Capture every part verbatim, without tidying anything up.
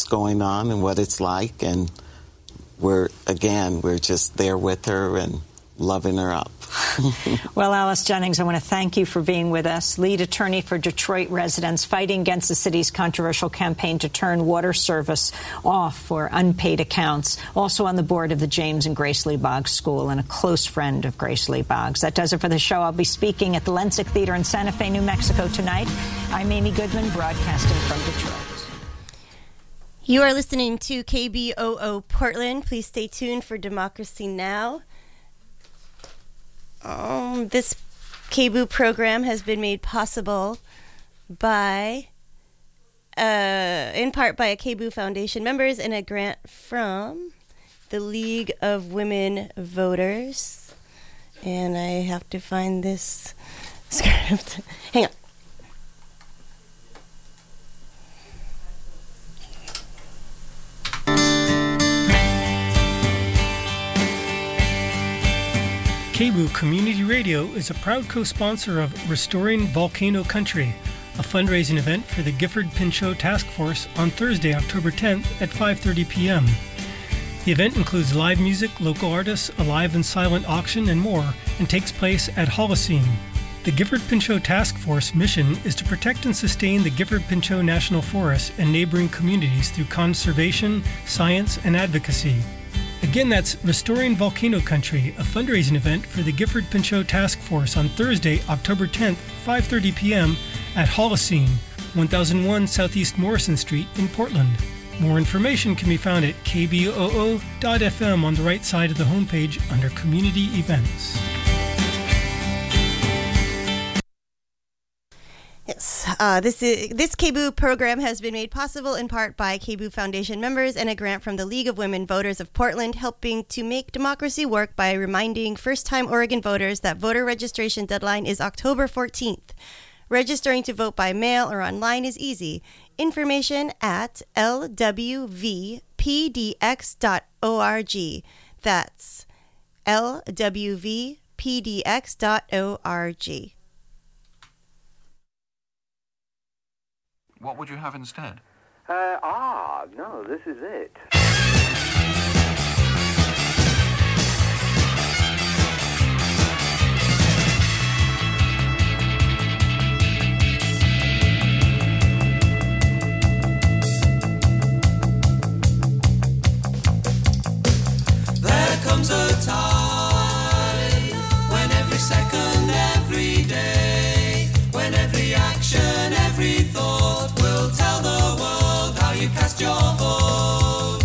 going on and what it's like. And we're, again, we're just there with her and loving her up. Well, Alice Jennings, I want to thank you for being with us, lead attorney for Detroit residents fighting against the city's controversial campaign to turn water service off for unpaid accounts, also on the board of the James and Grace Lee Boggs School and a close friend of Grace Lee Boggs. That does it for the show. I'll be speaking at the Lensick Theater in Santa Fe, New Mexico tonight. I'm Amy Goodman, broadcasting from Detroit. You are listening to K B O O Portland. Please stay tuned for Democracy Now! Um, this K B O O program has been made possible by, uh, in part by a K B O O Foundation members and a grant from the League of Women Voters. And I have to find this script. Hang on. K B O O Community Radio is a proud co-sponsor of Restoring Volcano Country, a fundraising event for the Gifford Pinchot Task Force on Thursday, October tenth at five thirty p.m. The event includes live music, local artists, a live and silent auction, and more, and takes place at Holocene. The Gifford Pinchot Task Force mission is to protect and sustain the Gifford Pinchot National Forest and neighboring communities through conservation, science, and advocacy. Again, that's Restoring Volcano Country, a fundraising event for the Gifford Pinchot Task Force on Thursday, October tenth, five thirty p.m. at Holocene, one thousand one Southeast Morrison Street in Portland. More information can be found at k b o o dot f m on the right side of the homepage under Community Events. Yes, uh, this is, this K B O O program has been made possible in part by K B O O Foundation members and a grant from the League of Women Voters of Portland, helping to make democracy work by reminding first-time Oregon voters that voter registration deadline is October fourteenth. Registering to vote by mail or online is easy. Information at l w v p d x dot org. That's l w v p d x dot org. What would you have instead? Uh, ah, no, this is it. There comes a time when every second, every day, when every action, every thought will tell the world how you cast your vote.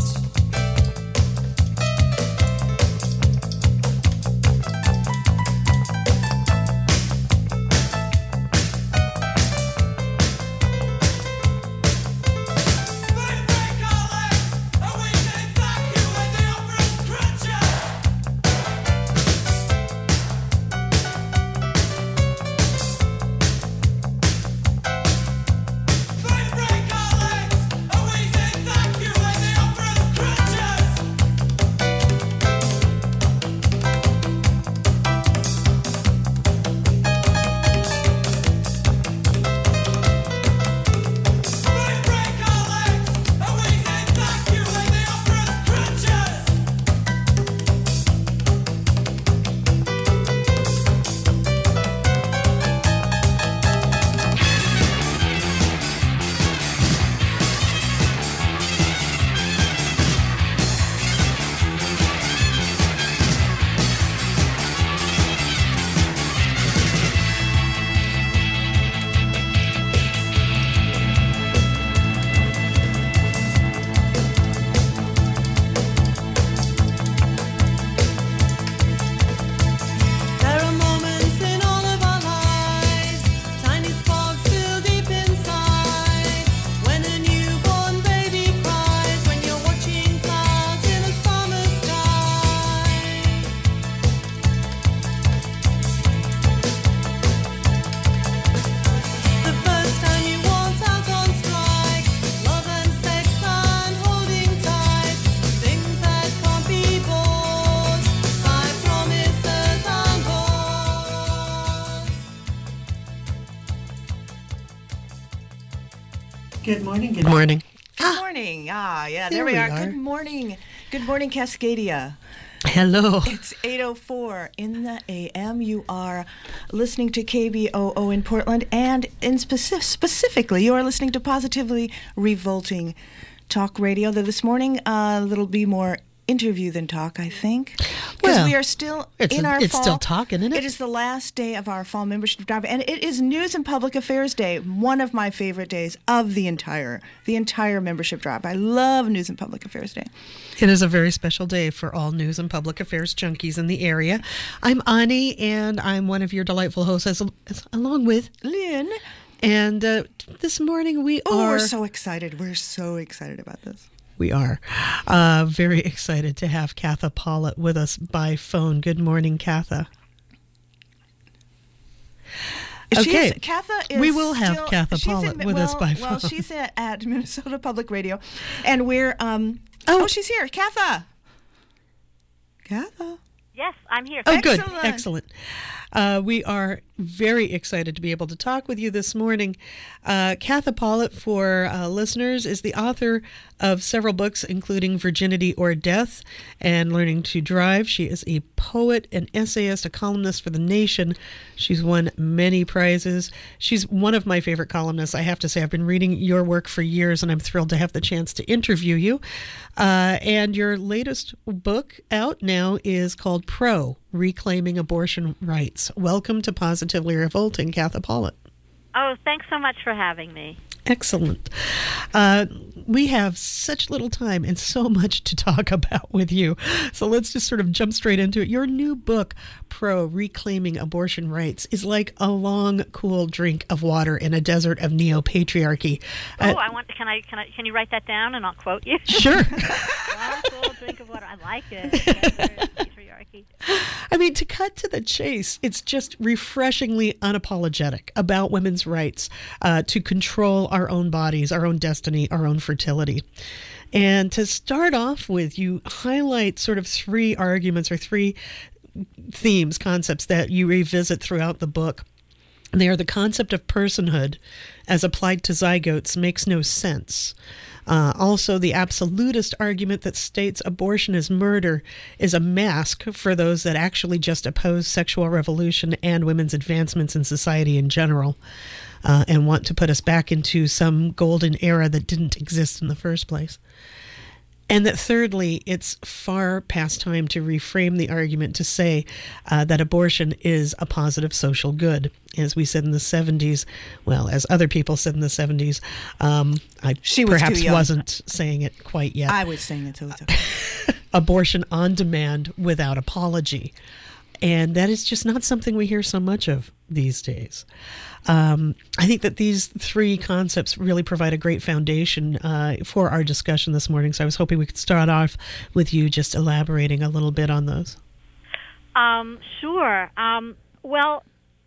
Good morning. Good morning. Good ah. morning. Ah, yeah, there, there we, we are. are. Good morning. Good morning, Cascadia. Hello. It's eight oh four in the A M. You are listening to K B O O in Portland, and in speci- specifically, you are listening to Positively Revolting Talk Radio. Though this morning, uh, it'll be more interview than talk, I think, because well, we are still in a, our it's fall. It's still talking, isn't it? It is the last day of our fall membership drive, and it is News and Public Affairs Day, one of my favorite days of the entire the entire membership drive. I love News and Public Affairs Day. It is a very special day for all news and public affairs junkies in the area. I'm Ani, and I'm one of your delightful hosts, as, as, along with Lynn. And uh, this morning we oh, are... Oh, we're so excited. We're so excited about this. We are uh, very excited to have Katha Pollitt with us by phone. Good morning, Katha. Okay, she's, Katha is we will have still, Katha Pollitt in, with well, us by phone. Well, she's at, at Minnesota Public Radio, and we're um. Oh, oh she's here, Katha. Katha. Yes, I'm here. Oh, Excellent. good, excellent. Uh, we are very excited to be able to talk with you this morning. Uh, Katha Pollitt, for uh, listeners, is the author of several books, including Virginity or Death and Learning to Drive. She is a poet, an essayist, a columnist for The Nation. She's won many prizes. She's one of my favorite columnists. I have to say, I've been reading your work for years, and I'm thrilled to have the chance to interview you. Uh, and your latest book out now is called Pro, Reclaiming Abortion Rights. Welcome to Positively Revolting, Katha Pollitt. Oh, thanks so much for having me. Excellent. Uh, we have such little time and so much to talk about with you. So let's just sort of jump straight into it. Your new book, Pro, Reclaiming Abortion Rights, is like a long, cool drink of water in a desert of neo-patriarchy. Oh, uh, I want. Can I? Can I? Can you write that down and I'll quote you? Sure. Long, cool drink of water. I like it. Desert, patriarchy. I mean, to cut to the chase, it's just refreshingly unapologetic about women's rights uh, to control our own bodies, our own destiny, our own fertility. And to start off with, you highlight sort of three arguments or three themes, concepts that you revisit throughout the book. They are the concept of personhood as applied to zygotes makes no sense. Uh, also, the absolutist argument that states abortion is murder is a mask for those that actually just oppose sexual revolution and women's advancements in society in general, uh, and want to put us back into some golden era that didn't exist in the first place. And that thirdly, it's far past time to reframe the argument to say uh, that abortion is a positive social good. As we said in the seventies, well, as other people said in the seventies, um, I she was perhaps too young. wasn't saying it quite yet. I was saying it, so it's okay. Abortion on demand without apology. And that is just not something we hear so much of these days. Um, I think that these three concepts really provide a great foundation uh, for our discussion this morning. So I was hoping we could start off with you just elaborating a little bit on those. Um, sure. Um, well,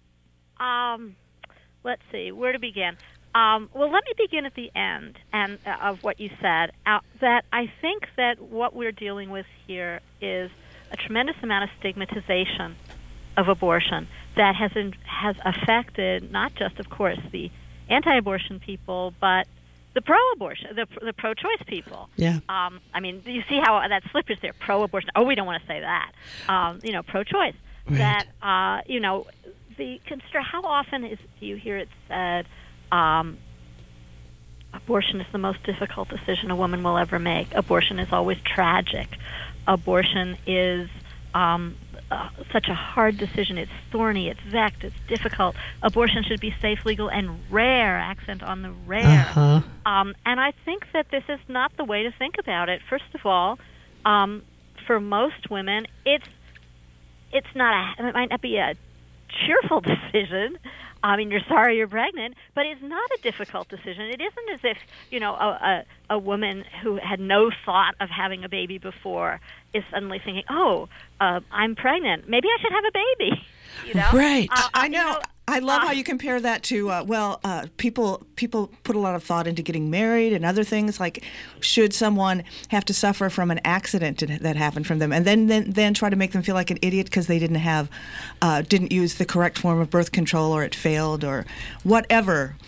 um, let's see, where to begin? Um, well, let me begin at the end and uh, of what you said, uh, that I think that what we're dealing with here is a tremendous amount of stigmatization of abortion that has in, has affected not just, of course, the anti-abortion people, but the pro-abortion, the, the pro-choice people. Yeah. Um, I mean, you see how that slip is there, pro-abortion. Oh, we don't want to say that. Um, you know, pro-choice. Right. That, uh, you know, the how often is do you hear it said, um, abortion is the most difficult decision a woman will ever make. Abortion is always tragic. Abortion is um, uh, such a hard decision. It's thorny, it's vexed, it's difficult. Abortion should be safe, legal, and rare, accent on the rare. Uh-huh. Um, and I think that this is not the way to think about it. First of all, um, for most women, it's it's not a, it might not be a cheerful decision. I mean, you're sorry you're pregnant, but it's not a difficult decision. It isn't as if, you know, a, a, a woman who had no thought of having a baby before is suddenly thinking, oh, uh, I'm pregnant. Maybe I should have a baby. You know? Right. Uh, I know. You know I love uh, how you compare that to, uh, well, uh, people people put a lot of thought into getting married and other things, like should someone have to suffer from an accident that happened from them and then then, then try to make them feel like an idiot because they didn't have, uh, didn't use the correct form of birth control or it failed or whatever.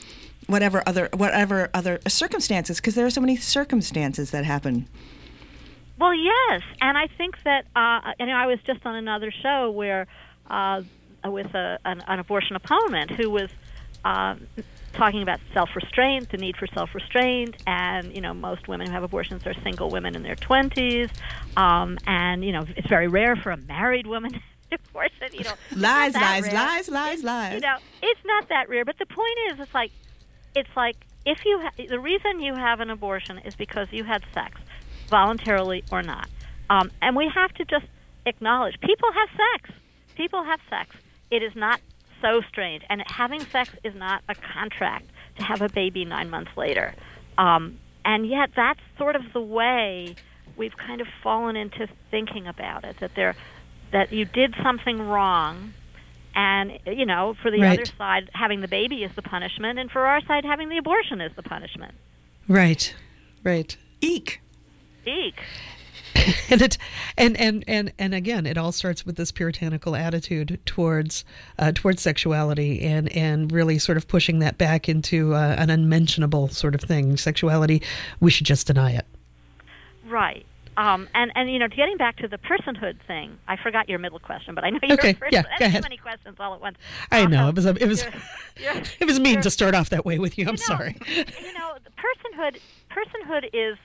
whatever other whatever other circumstances, because there are so many circumstances that happen. Well, yes, and I think that uh, you know I was just on another show where uh, with a, an, an abortion opponent who was uh, talking about self-restraint, the need for self-restraint, and you know most women who have abortions are single women in their twenties, um, and you know it's very rare for a married woman to have abortion. You know, lies, lies, rare. lies, lies, it's, lies. You know, it's not that rare. But the point is, it's like it's like if you ha- the reason you have an abortion is because you had sex, voluntarily or not, um, and we have to just acknowledge people have sex. People have sex. It is not so strange, and having sex is not a contract to have a baby nine months later. Um, and yet, that's sort of the way we've kind of fallen into thinking about it. That there, that you did something wrong. And, you know, for the right. other side, having the baby is the punishment, and for our side, having the abortion is the punishment. Right, right. Eek. Eek. and it, and, and, and, and again, it all starts with this puritanical attitude towards uh, towards sexuality, and, and really sort of pushing that back into uh, an unmentionable sort of thing. Sexuality, we should just deny it. Right. Um, and, and, you know, getting back to the personhood thing, I forgot your middle question, but I know your okay, first yeah, one. go ahead. Too many questions all at once. I Um, know. It was a, it was you're, you're, it was mean you're, to start off that way with you. I'm you know, sorry. You know, the personhood, personhood is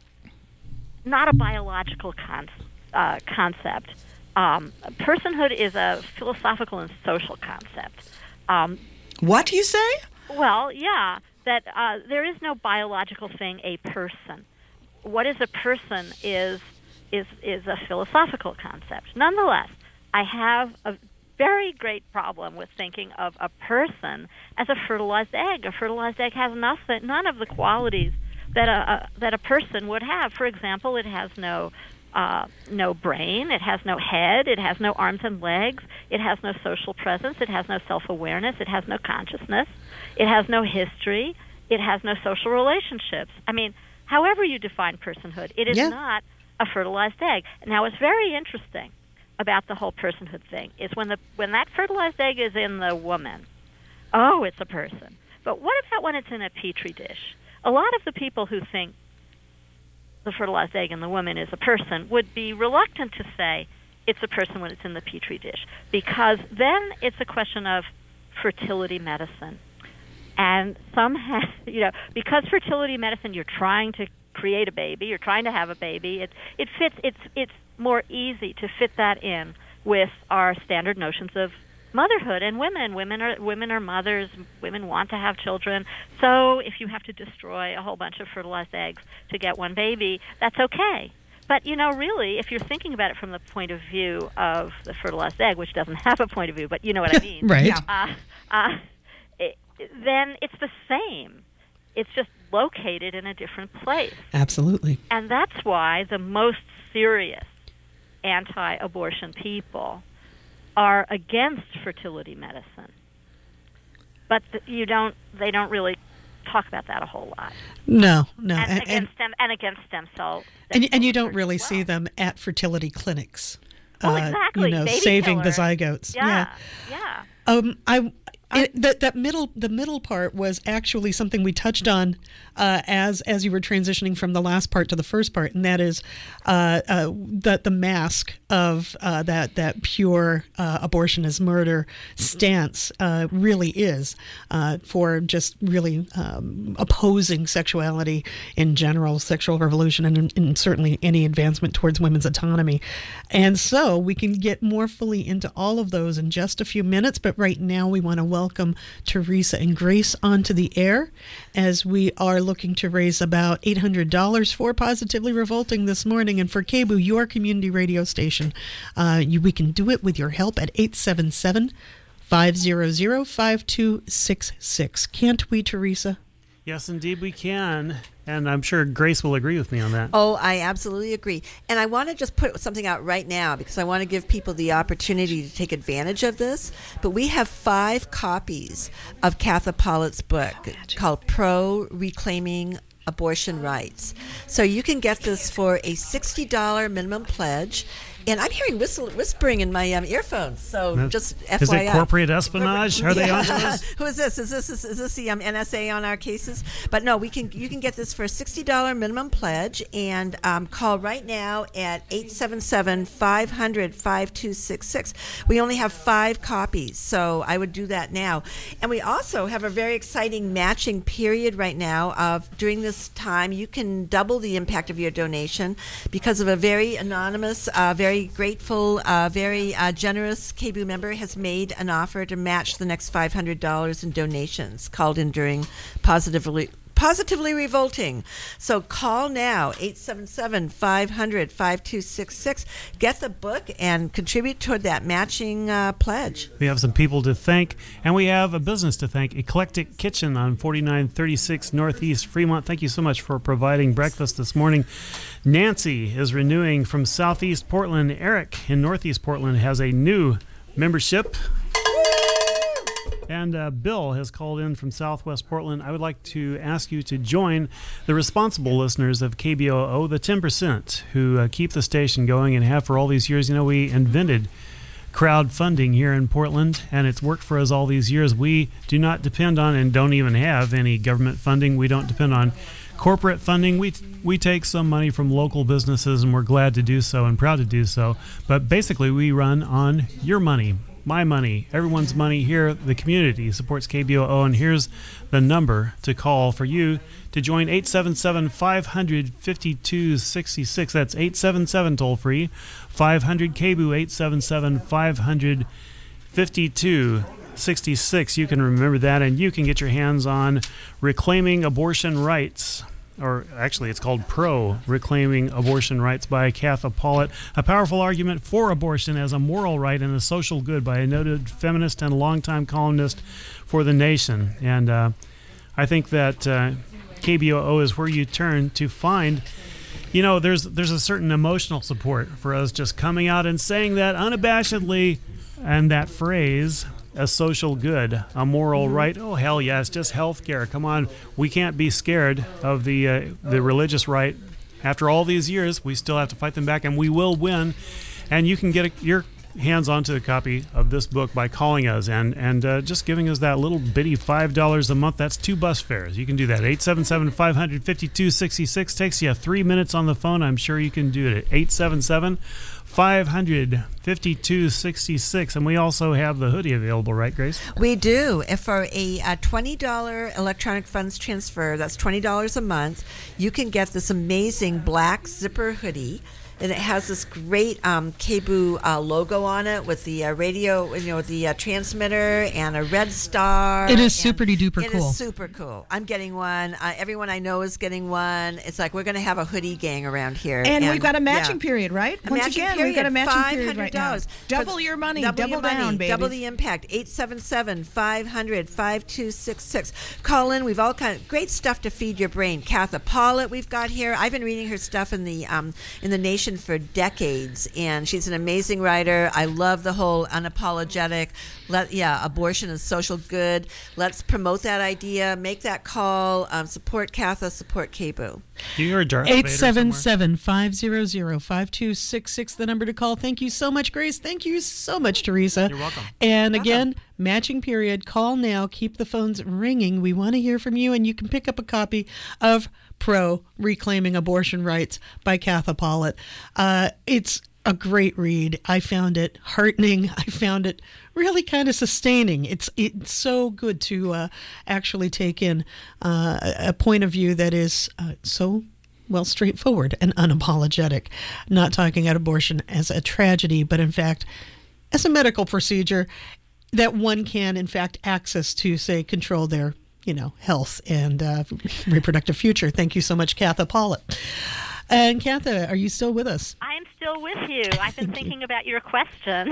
not a biological con- uh, concept. Um, personhood is a philosophical and social concept. Um, what you say? Well, yeah, that uh, there is no biological thing, a person. What is a person is is is a philosophical concept. Nonetheless, I have a very great problem with thinking of a person as a fertilized egg. A fertilized egg has nothing, none of the qualities that a, a that a person would have. For example, it has no uh, no brain, it has no head, it has no arms and legs, it has no social presence, it has no self-awareness, it has no consciousness, it has no history, it has no social relationships. I mean, however you define personhood, it is yeah. not a fertilized egg. Now, what's very interesting about the whole personhood thing is when the when that fertilized egg is in the woman, oh, it's a person. But what about when it's in a petri dish? A lot of the people who think the fertilized egg in the woman is a person would be reluctant to say it's a person when it's in the petri dish, because then it's a question of fertility medicine. And somehow, you know, because fertility medicine, you're trying to create a baby, you're trying to have a baby, it it fits, it's it's more easy to fit that in with our standard notions of motherhood and women. Women are women are mothers, women want to have children. So if you have to destroy a whole bunch of fertilized eggs to get one baby, that's okay. But, you know, really, if you're thinking about it from the point of view of the fertilized egg, which doesn't have a point of view, but you know what I mean. Right. Yeah. Uh, uh, it, then it's the same. It's just located in a different place. Absolutely. And that's why the most serious anti-abortion people are against fertility medicine. But th- you don't they don't really talk about that a whole lot. No, no. And, And, against and, stem and against stem cell and, stem and you cell don't really research as see well. them at fertility clinics. Well, uh, exactly. You know, Baby saving the killer. zygotes. Yeah. Yeah. Um, I it, that that middle the middle part was actually something we touched on uh, as as you were transitioning from the last part to the first part, and that is uh, uh, that the mask of uh, that that pure uh, abortion is murder stance uh, really is uh, for just really um, opposing sexuality in general, sexual revolution, and, and certainly any advancement towards women's autonomy. And so we can get more fully into all of those in just a few minutes, but right now we want to welcome Teresa and Grace onto the air as we are looking to raise about eight hundred dollars for Positively Revolting this morning. And for K B O O, your community radio station, uh, you, we can do it with your help at eight seven seven, five hundred, five two six six. Can't we, Teresa? Yes, indeed we can. And I'm sure Grace will agree with me on that. Oh, I absolutely agree. And I want to just put something out right now because I want to give people the opportunity to take advantage of this. But we have five copies of Katha Pollitt's book called Pro Reclaiming Abortion Rights. So you can get this for a sixty dollars minimum pledge. And I'm hearing whistle, whispering in my um, earphones. So No. just F Is Y I. it corporate espionage? Are they Yeah. on to us? Who is this? Is this is, is this the um, N S A on our cases? But no, we can. You can get this for a sixty dollars minimum pledge, and um, call right now at eight seven seven, five hundred, five two six six. We only have five copies, so I would do that now. And we also have a very exciting matching period right now. Of during this time, you can double the impact of your donation because of a very anonymous, uh, very grateful, uh, very uh, generous K B O O member has made an offer to match the next five hundred dollars in donations called in during Positively Positively Revolting. So call now, eight seven seven, five hundred, five two six six. Get the book and contribute toward that matching uh, pledge. We have some people to thank, and we have a business to thank. Eclectic Kitchen on forty-nine thirty-six Northeast Fremont. Thank you so much for providing breakfast this morning. Nancy is renewing from Southeast Portland. Eric in Northeast Portland has a new membership. And uh, Bill has called in from Southwest Portland. I would like to ask you to join the responsible listeners of K B O O, the ten percent who uh, keep the station going and have for all these years. You know, we invented crowdfunding here in Portland, and it's worked for us all these years. We do not depend on and don't even have any government funding. We don't depend on corporate funding. We we take some money from local businesses, and we're glad to do so and proud to do so. But basically, we run on your money. My money, everyone's money here. The community supports K B O O, and here's the number to call for you to join: eight seven seven, five hundred, five two six six. That's eight seven seven toll free, five hundred K B O O, eight seven seven, five hundred, five two six six. You can remember that, and you can get your hands on Reclaiming Abortion Rights. Or actually, it's called Pro Reclaiming Abortion Rights by Katha Pollitt. A powerful argument for abortion as a moral right and a social good by a noted feminist and longtime columnist for The Nation. And uh, I think that uh, K B O O is where you turn to find, you know, there's there's a certain emotional support for us just coming out and saying that unabashedly, and that phrase, a social good, a moral right. Oh, hell yes, just health care. Come on, we can't be scared of the uh, the religious right. After all these years, we still have to fight them back, and we will win. And you can get a, your hands onto a copy of this book by calling us and, and uh, just giving us that little bitty five dollars a month. That's two bus fares. You can do that. eight seven seven, five hundred, five two six six. Takes you three minutes on the phone. I'm sure you can do it at eight seven seven, five hundred, five two six six. And we also have the hoodie available, right, Grace? We do. If for a uh, twenty dollars electronic funds transfer, that's twenty dollars a month, you can get this amazing black zipper hoodie. And it has this great um, K B O O uh, logo on it with the uh, radio, you know, the uh, transmitter and a red star. It is super duper it cool. It is super cool. I'm getting one. Uh, everyone I know is getting one. It's like we're going to have a hoodie gang around here. And, and we've got a matching yeah. period, right? A Once matching again, period, we've got a matching period right now. five hundred dollars. Double your money. Double, Double your down, money, baby. Double the impact. eight seven seven, five hundred, five two six six. Call in. We've all kind of great stuff to feed your brain. Katha Pollitt we've got here. I've been reading her stuff in the um, in the Nation for decades. And she's an amazing writer. I love the whole unapologetic, let, yeah, abortion is social good. Let's promote that idea. Make that call. Um, support Katha. Support K B O O. Do you hear Darth Vader eight seven seven, five hundred, five two six six, the number to call. Thank you so much, Grace. Thank you so much, Teresa. You're welcome. And Welcome. again, matching period. Call now. Keep the phones ringing. We want to hear from you, and you can pick up a copy of Pro Reclaiming Abortion Rights by Katha Pollitt. Uh, it's a great read. I found it heartening. I found it really kind of sustaining. It's it's so good to uh, actually take in uh, a point of view that is uh, so, well, straightforward and unapologetic. Not talking about abortion as a tragedy, but in fact, as a medical procedure that one can, in fact, access to, say, control their, you know, health and uh, reproductive future. Thank you so much, Katha Pollitt. And Katha, are you still with us? I'm still with you. I've been thinking about your question.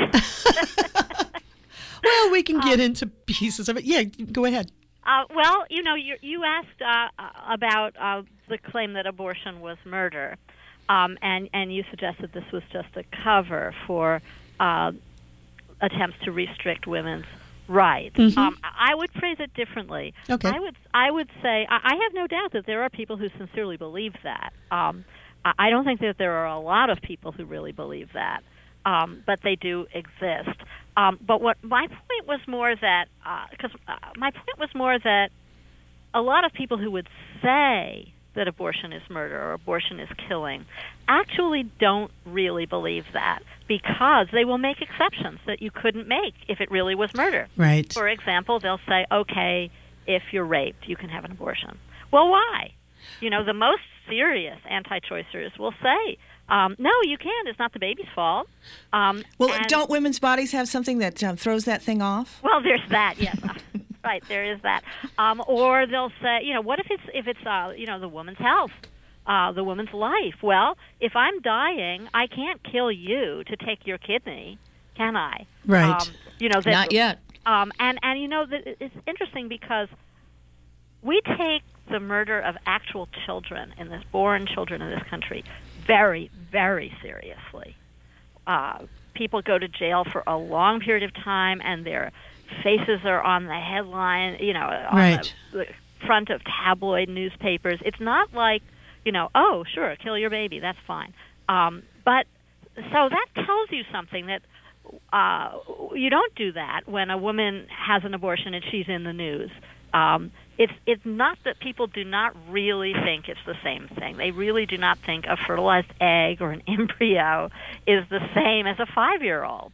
Well, we can get um, into pieces of it. Yeah, go ahead. Uh, well, you know, you, you asked uh, about uh, the claim that abortion was murder, um, and, and you suggested this was just a cover for uh, attempts to restrict women's rights. Mm-hmm. Um, I would phrase it differently. Okay. I would I would say I, I have no doubt that there are people who sincerely believe that. Um, I, I don't think that there are a lot of people who really believe that. um, but they do exist. Um, but what my point was more that, because uh, uh, my point was more that a lot of people who would say that abortion is murder or abortion is killing actually don't really believe that, because they will make exceptions that you couldn't make if it really was murder. Right. For example, they'll say, okay, if you're raped, you can have an abortion. Well, why? You know, the most serious anti-choicers will say, um, no, you can't. It's not the baby's fault. Um, well, and, don't women's bodies have something that um, throws that thing off? Well, there's that, yes. Right, there is that. Um, or they'll say, you know, what if it's, if it's uh, you know, the woman's health, uh, the woman's life? Well, if I'm dying, I can't kill you to take your kidney, can I? Right. Um, you know, that, Not yet. Um, and, and, you know, it's interesting because we take the murder of actual children, in this born children in this country, very, very seriously. Uh, people go to jail for a long period of time, and their faces are on the headline, you know, on right. the, the front of tabloid newspapers. It's not like, you know, oh, sure, kill your baby, that's fine. Um, but so that tells you something, that uh, you don't do that when a woman has an abortion and she's in the news. Um, it's it's not that people do not really think it's the same thing. They really do not think a fertilized egg or an embryo is the same as a five-year-old.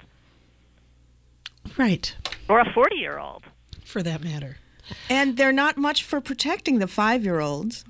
Right. Or a forty-year-old. For that matter. And they're not much for protecting the five-year-olds.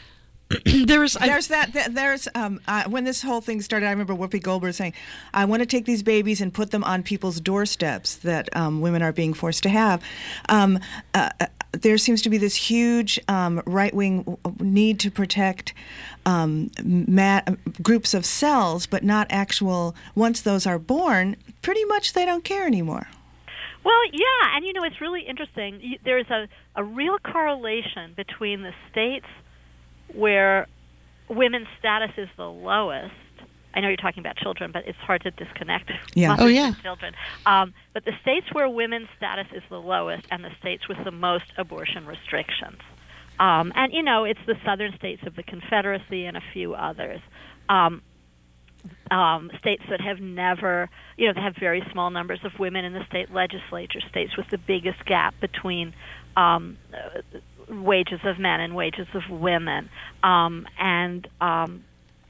there's there's that there's um uh, when this whole thing started, I remember Whoopi Goldberg saying, I want to take these babies and put them on people's doorsteps that um, women are being forced to have. Um, uh, there seems to be this huge um, right-wing need to protect um, ma- groups of cells, but not actual, once those are born, pretty much they don't care anymore. Well, yeah, and you know, it's really interesting. There's a, a real correlation between the states where women's status is the lowest. I know you're talking about children, but it's hard to disconnect yeah. mothers oh, yeah. and children. Um, but the states where women's status is the lowest and the states with the most abortion restrictions. Um, and, you know, it's the southern states of the Confederacy and a few others. Um, um, states that have never, you know, they have very small numbers of women in the state legislature, states with the biggest gap between um, uh, wages of men and wages of women, um, and um,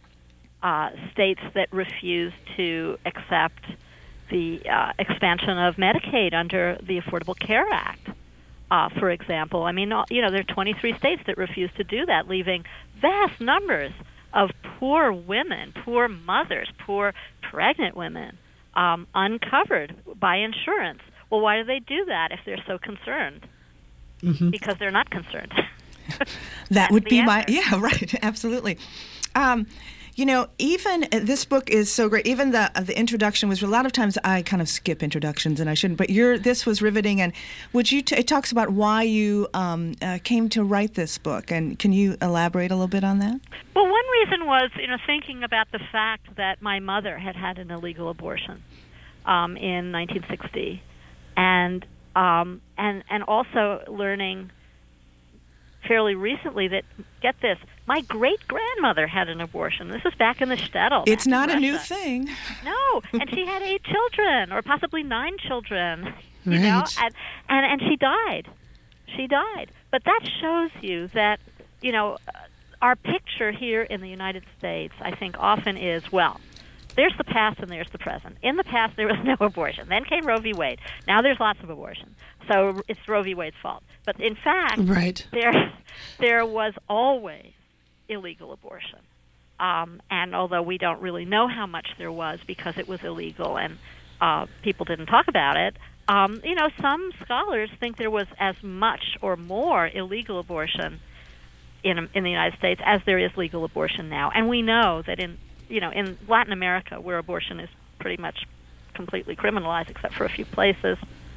uh, states that refuse to accept the uh, expansion of Medicaid under the Affordable Care Act, uh, for example. I mean, you know, there are twenty-three states that refuse to do that, leaving vast numbers of poor women, poor mothers, poor pregnant women um, uncovered by insurance. Well, why do they do that if they're so concerned? Mm-hmm. Because they're not concerned. That would be answer. my, yeah, right, absolutely. Um, you know, even uh, this book is so great. Even the uh, the introduction was, a lot of times I kind of skip introductions, and I shouldn't. But your this was riveting. And would you? T- it talks about why you um, uh, came to write this book, and can you elaborate a little bit on that? Well, one reason was, you know, thinking about the fact that my mother had had an illegal abortion um, in nineteen sixty, and um, and and also learning fairly recently that, get this, my great-grandmother had an abortion. This is back in the shtetl. It's not a new thing. No, and she had eight children, or possibly nine children, you right. know, and, and, and she died. She died. But that shows you that, you know, our picture here in the United States, I think, often is, well, there's the past and there's the present. In the past, there was no abortion. Then came Roe v. Wade. Now there's lots of abortion. So it's Roe v. Wade's fault. But in fact, right. there there was always illegal abortion. Um, and although we don't really know how much there was because it was illegal and uh, people didn't talk about it, um, you know, some scholars think there was as much or more illegal abortion in in the United States as there is legal abortion now. And we know that in you know in Latin America, where abortion is pretty much completely criminalized except for a few places,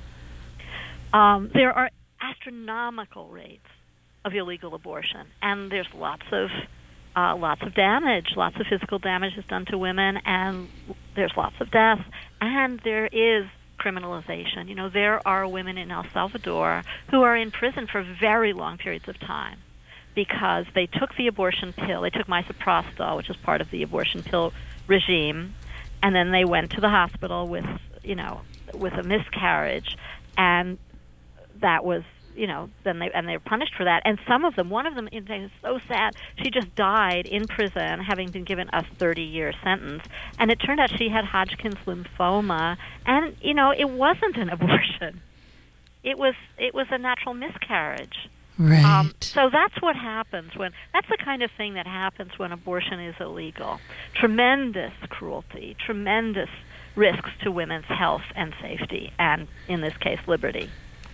um, there are astronomical rates of illegal abortion, and there's lots of uh, lots of damage, lots of physical damage is done to women, and there's lots of deaths, and there is criminalization. You know, there are women in El Salvador who are in prison for very long periods of time because they took the abortion pill. They took misoprostol, which is part of the abortion pill regime, and then they went to the hospital with, you know, with a miscarriage, and that was, you know, then they and they were punished for that. And some of them, one of them, it's so sad, she just died in prison, having been given a thirty-year sentence. And it turned out she had Hodgkin's lymphoma, and you know, it wasn't an abortion. It was it was a natural miscarriage. Right. Um, so that's what happens when, that's the kind of thing that happens when abortion is illegal. Tremendous cruelty, tremendous risks to women's health and safety, and in this case, liberty.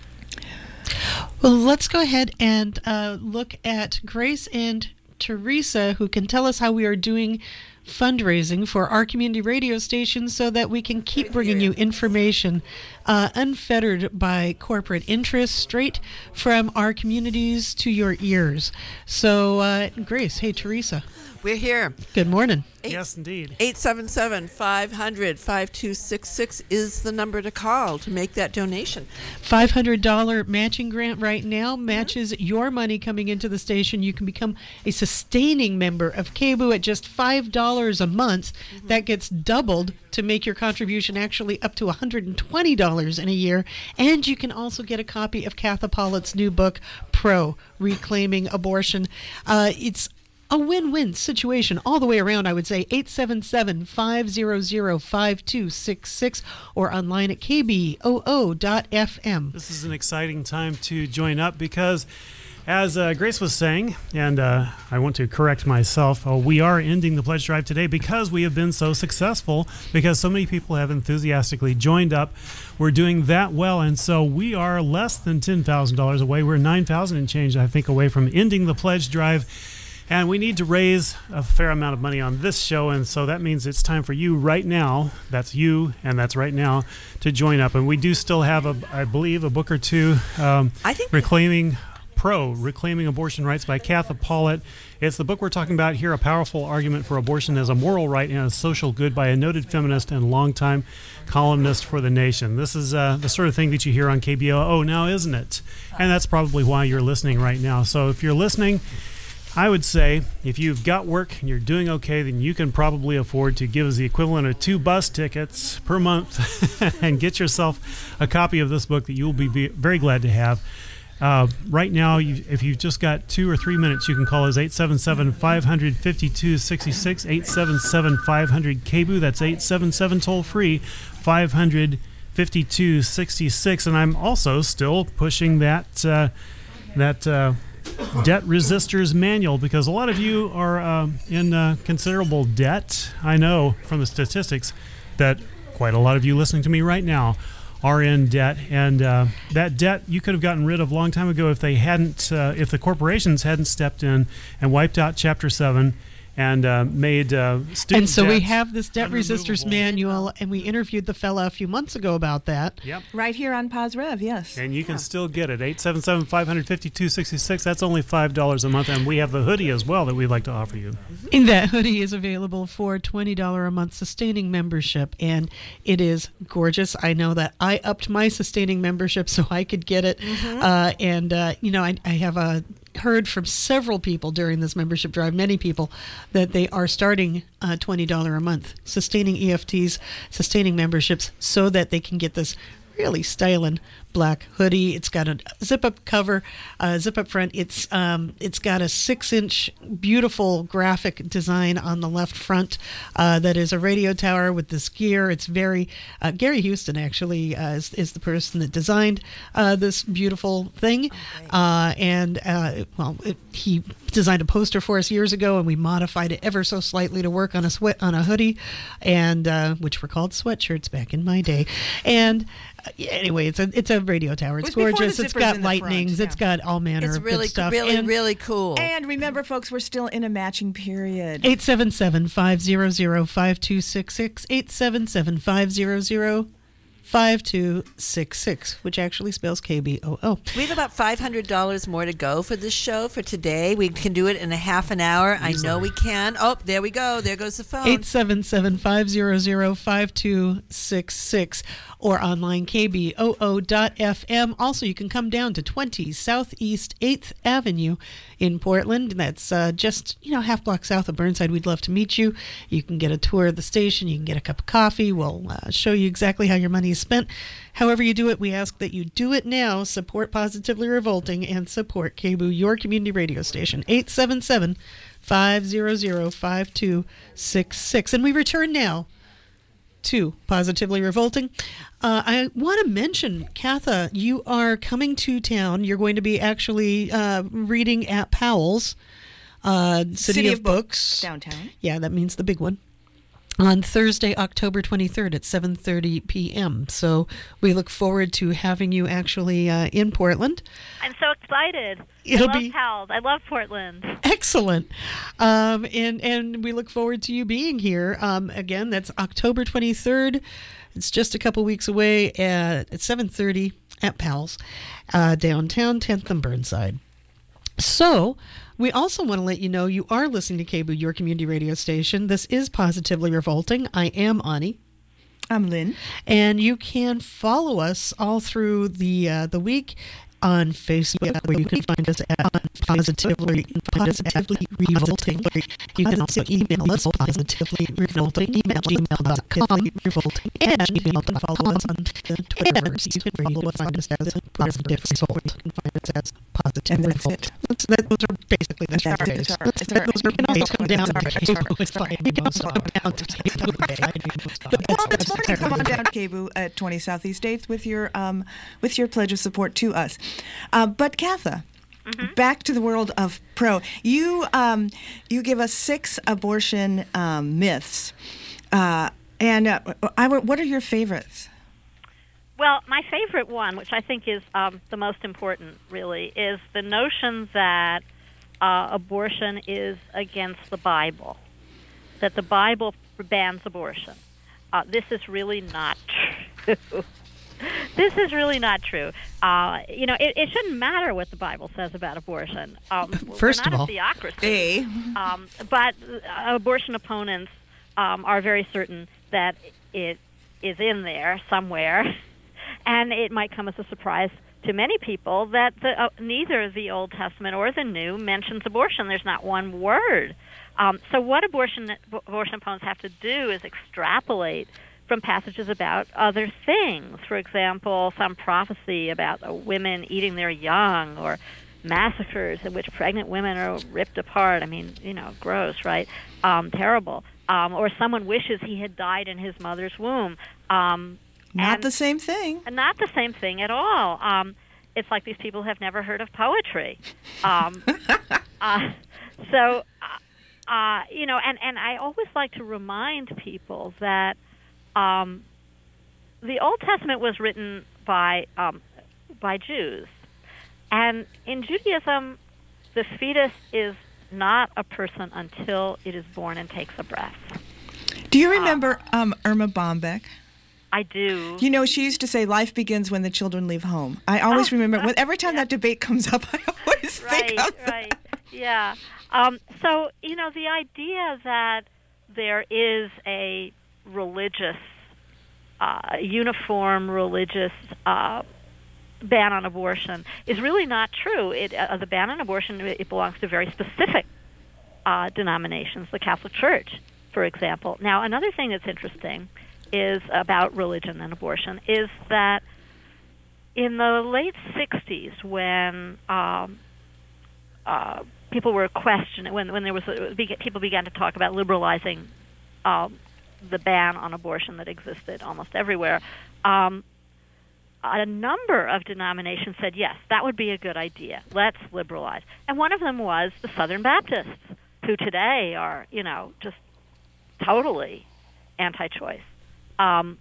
Well, let's go ahead and uh, look at Grace and Teresa, who can tell us how we are doing fundraising for our community radio station so that we can keep bringing you information uh, unfettered by corporate interests, straight from our communities to your ears. So, uh, Grace, hey, Teresa. We're here. Good morning. Eight, yes, indeed. eight seven seven, five hundred, five two six six is the number to call to make that donation. five hundred dollars matching grant right now matches mm-hmm. your money coming into the station. You can become a sustaining member of K B O O at just five dollars a month. Mm-hmm. That gets doubled to make your contribution actually up to one hundred twenty dollars in a year. And you can also get a copy of Katha Pollitt's new book, Pro, Reclaiming Abortion. Uh, it's a win-win situation all the way around, I would say. Eight seven seven, five hundred, five two six six or online at k b o o dot f m. This is an exciting time to join up because, as uh, Grace was saying, and uh, I want to correct myself, uh, we are ending the pledge drive today because we have been so successful, because so many people have enthusiastically joined up. We're doing that well, and so we are less than ten thousand dollars away. We're nine thousand dollars and change, I think, away from ending the pledge drive. And we need to raise a fair amount of money on this show, and so that means it's time for you right now, that's you, and that's right now, to join up. And we do still have, a, I believe, a book or two, um, I think Reclaiming Pro, Reclaiming Abortion Rights by Katha Pollitt. It's the book we're talking about here, A Powerful Argument for Abortion as a Moral Right and a Social Good, by a noted feminist and longtime columnist for The Nation. This is uh, the sort of thing that you hear on K B O O now, isn't it? And that's probably why you're listening right now. So if you're listening, I would say if you've got work and you're doing okay, then you can probably afford to give us the equivalent of two bus tickets per month and get yourself a copy of this book that you'll be very glad to have. Uh, right now, you, if you've just got two or three minutes, you can call us eight seven seven, five hundred, five two six six, eight seven seven, five hundred, K B O O. That's eight seven seven toll-free, five hundred, five two six six. And I'm also still pushing that uh, that uh, Debt Resisters Manual, because a lot of you are uh, in uh, considerable debt. I know from the statistics that quite a lot of you listening to me right now are in debt, and uh, that debt you could have gotten rid of a long time ago if they hadn't, uh, if the corporations hadn't stepped in and wiped out Chapter seven and uh, made uh, student And so we debts have this Debt Resisters Manual, and we interviewed the fella a few months ago about that. Yep. Right here on Paz Rev, yes. And you can still get it. eight seven seven, five hundred, five two six six. That's only five dollars a month. And we have the hoodie as well that we'd like to offer you. And that hoodie is available for twenty dollars a month sustaining membership. And it is gorgeous. I know that I upped my sustaining membership so I could get it. Mm-hmm. Uh, and, uh, you know, I, I have a... heard from several people during this membership drive, many people, that they are starting uh, twenty dollars a month, sustaining E F Ts, sustaining memberships, so that they can get this really styling black hoodie. It's got a zip-up cover, uh, zip-up front. It's um, it's got a six-inch beautiful graphic design on the left front uh, that is a radio tower with this gear. It's very uh, Gary Houston actually uh, is, is the person that designed uh, this beautiful thing, uh, and uh, well, it, he designed a poster for us years ago, and we modified it ever so slightly to work on a sweat on a hoodie, and uh, which were called sweatshirts back in my day, and. Uh, yeah, anyway, it's a it's a radio tower. It's it gorgeous. It's got lightnings. Front, yeah. It's got all manner it's of really, good stuff. really, and really cool. And remember, folks, we're still in a matching period. eight seven seven, five hundred, five two six six. eight seven seven, five hundred, five two six six, which actually spells K B O O. We have about five hundred dollars more to go for this show for today. We can do it in a half an hour. I know we can. Oh, there we go. There goes the phone. eight seven seven, five zero zero, five two six six or online K B O O dot F M. Also, you can come down to twenty Southeast eighth Avenue in Portland. That's uh, just, you know, half block south of Burnside. We'd love to meet you. You can get a tour of the station. You can get a cup of coffee. We'll uh, show you exactly how your money is spent. However you do it, we ask that you do it now. Support Positively Revolting and support K B O O, your community radio station. eight seven seven, five zero zero, five two six six. And we return now to Positively Revolting. Uh, I want to mention, Katha, you are coming to town. You're going to be actually uh, reading at Powell's uh, City, City of, of Books. Books downtown. Yeah, that means the big one. On Thursday, October twenty-third at seven thirty p.m. So we look forward to having you actually uh, in Portland. I'm so excited. It'll I love be Powell's. I love Portland. Excellent. Um, and, and we look forward to you being here. Um, again, that's October twenty-third. It's just a couple weeks away at, at seven thirty at Powell's, uh, downtown, tenth and Burnside. So we also want to let you know you are listening to K B O O, your community radio station. This is Positively Revolting. I am Ani. I'm Lynn. And you can follow us all through the uh, the week on Facebook, where you can find us at Positively, Positively Revolting. You can also email us Positively Revolting, email gmail dot com, revolting, and you can also follow us on the Twitterverse, where you can find us as Positive Result. You can find us as Positive Result. That, those are basically the Saturdays. Those are always come down to K B O O. It's fine. Most come down to K B O O. Come on down to K B O O at twenty Southeast eighth with your um with your pledge of support to us. Uh, but Katha, mm-hmm. back to the world of pro. You um, you give us six abortion um, myths, uh, and uh, I, what are your favorites? Well, my favorite one, which I think is um, the most important, really, is the notion that uh, abortion is against the Bible, that the Bible bans abortion. Uh, this is really not true. This is really not true. Uh, you know, it, it shouldn't matter what the Bible says about abortion. Um, First we're not of all, a theocracy. A. Um, but uh, abortion opponents um, are very certain that it is in there somewhere, and it might come as a surprise to many people that the, uh, neither the Old Testament or the New mentions abortion. There's not one word. Um, so what abortion abortion opponents have to do is extrapolate from passages about other things. For example, some prophecy about uh, women eating their young, or massacres in which pregnant women are ripped apart. I mean, you know, gross, right? Um, terrible. Um, or someone wishes he had died in his mother's womb. Um, Not the same thing. Not the same thing at all. Um, it's like these people have never heard of poetry. Um, uh, so, uh, uh, you know, and, and I always like to remind people that Um, the Old Testament was written by um, by Jews, and in Judaism, the fetus is not a person until it is born and takes a breath. Do you remember uh, um, Irma Bombeck? I do. You know, she used to say, "Life begins when the children leave home." I always oh, remember. When, every time yeah. that debate comes up, I always right, think of that. Right, yeah. Um, so, you know, the idea that there is a religious, uh, uniform religious uh, ban on abortion is really not true. It, uh, the ban on abortion, it belongs to very specific uh, denominations, the Catholic Church, for example. Now, another thing that's interesting is about religion and abortion is that in the late sixties, when um, uh, people were questioning, when when there was a, people began to talk about liberalizing um, the ban on abortion that existed almost everywhere, um, a number of denominations said, yes, that would be a good idea. Let's liberalize. And one of them was the Southern Baptists, who today are, you know, just totally anti-choice. Um,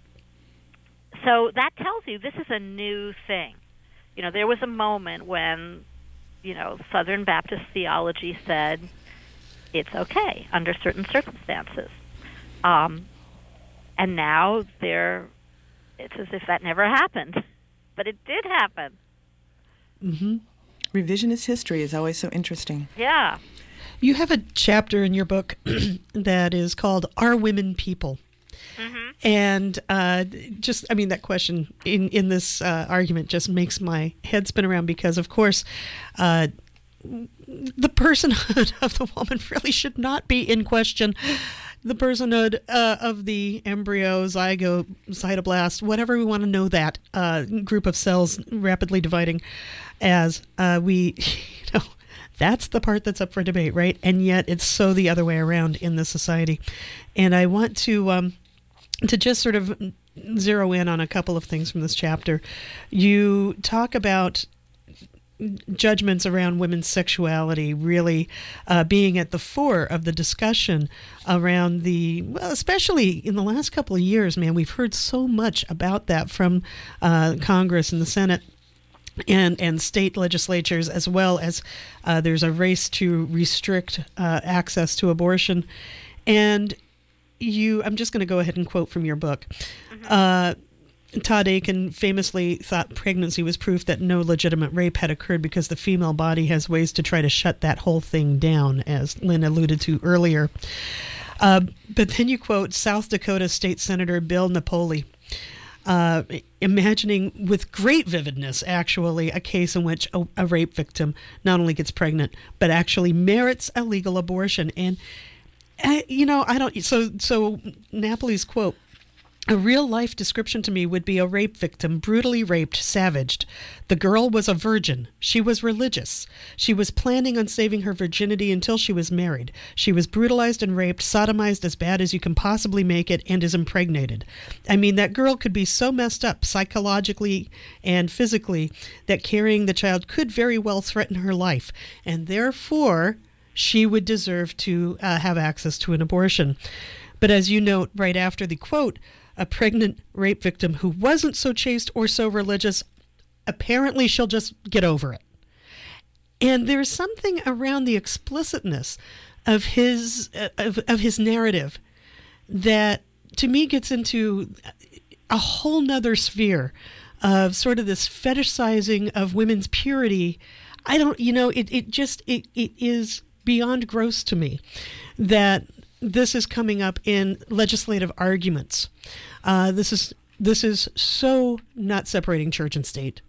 so that tells you this is a new thing. You know, there was a moment when, you know, Southern Baptist theology said it's okay under certain circumstances. Um, and now they're it's as if that never happened, but it did happen. Mm-hmm. Revisionist history is always so interesting. Yeah. You have a chapter in your book that is called Are Women People? Mm-hmm. And uh, just, I mean, that question in, in this uh, argument just makes my head spin around because, of course, uh, the personhood of the woman really should not be in question. The personhood uh, of the embryo, zygote, cytoblast, whatever we want to know that uh, group of cells rapidly dividing as uh, we, you know, that's the part that's up for debate, right? And yet it's so the other way around in this society. And I want to um, to just sort of zero in on a couple of things from this chapter. You talk about judgments around women's sexuality really uh, being at the fore of the discussion around the, well, especially in the last couple of years, man, we've heard so much about that from uh, Congress and the Senate and and state legislatures, as well as uh, there's a race to restrict uh, access to abortion. And you, I'm just going to go ahead and quote from your book. Mm-hmm. Uh, Todd Aiken famously thought pregnancy was proof that no legitimate rape had occurred because the female body has ways to try to shut that whole thing down, as Lynn alluded to earlier. Uh, but then you quote South Dakota State Senator Bill Napoli, uh, imagining with great vividness, actually, a case in which a, a rape victim not only gets pregnant, but actually merits a legal abortion. And, uh, you know, I don't, so, so Napoli's quote, a real-life description to me would be a rape victim, brutally raped, savaged. The girl was a virgin. She was religious. She was planning on saving her virginity until she was married. She was brutalized and raped, sodomized as bad as you can possibly make it, and is impregnated. I mean, that girl could be so messed up psychologically and physically that carrying the child could very well threaten her life, and therefore she would deserve to uh, have access to an abortion. But as you note right after the quote, a pregnant rape victim who wasn't so chaste or so religious, apparently she'll just get over it. And there's something around the explicitness of his uh, of, of his narrative that to me gets into a whole nother sphere of sort of this fetishizing of women's purity. I don't, you know, it, it just, it, it is beyond gross to me that this is coming up in legislative arguments. Uh, this is this is so not separating church and state.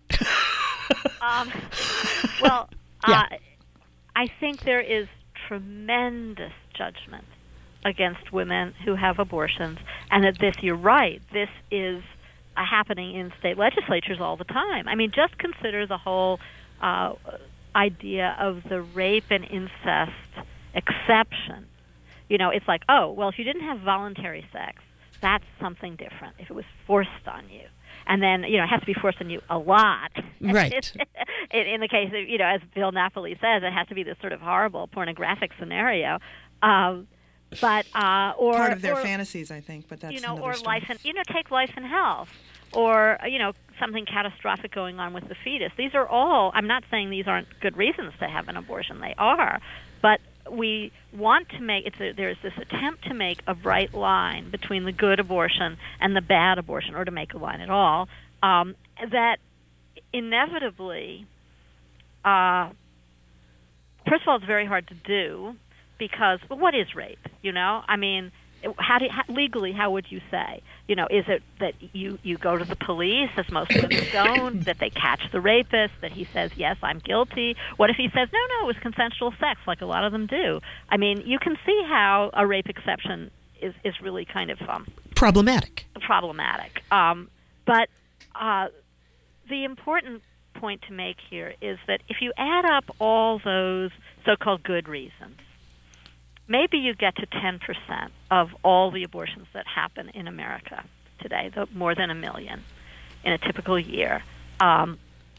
um, well, yeah. uh, I think there is tremendous judgment against women who have abortions, and that this, you're right, this is uh, happening in state legislatures all the time. I mean, just consider the whole uh, idea of the rape and incest exception. You know, it's like, oh, well, if you didn't have voluntary sex, that's something different. If it was forced on you. And then, you know, it has to be forced on you a lot. Right. in, in the case of, you know, as Bill Napoli says, it has to be this sort of horrible pornographic scenario. Um, but, uh, or... Part of their or, fantasies, I think, but that's you know, another or story. life and, you know, take life and health. Or, you know, something catastrophic going on with the fetus. These are all, I'm not saying these aren't good reasons to have an abortion. They are. But we want to make, it's a, there's this attempt to make a bright line between the good abortion and the bad abortion, or to make a line at all, um, that inevitably, uh, first of all, it's very hard to do because, well, what is rape, you know? I mean, how do you, how, legally, how would you say? You know, is it that you, you go to the police, as most women don't, that they catch the rapist, that he says, yes, I'm guilty? What if he says, no, no, it was consensual sex, like a lot of them do? I mean, you can see how a rape exception is, is really kind of um, problematic. Problematic. Um, but uh, the important point to make here is that if you add up all those so-called good reasons, maybe you get to ten percent of all the abortions that happen in America today, the, more than a million in a typical year. Um,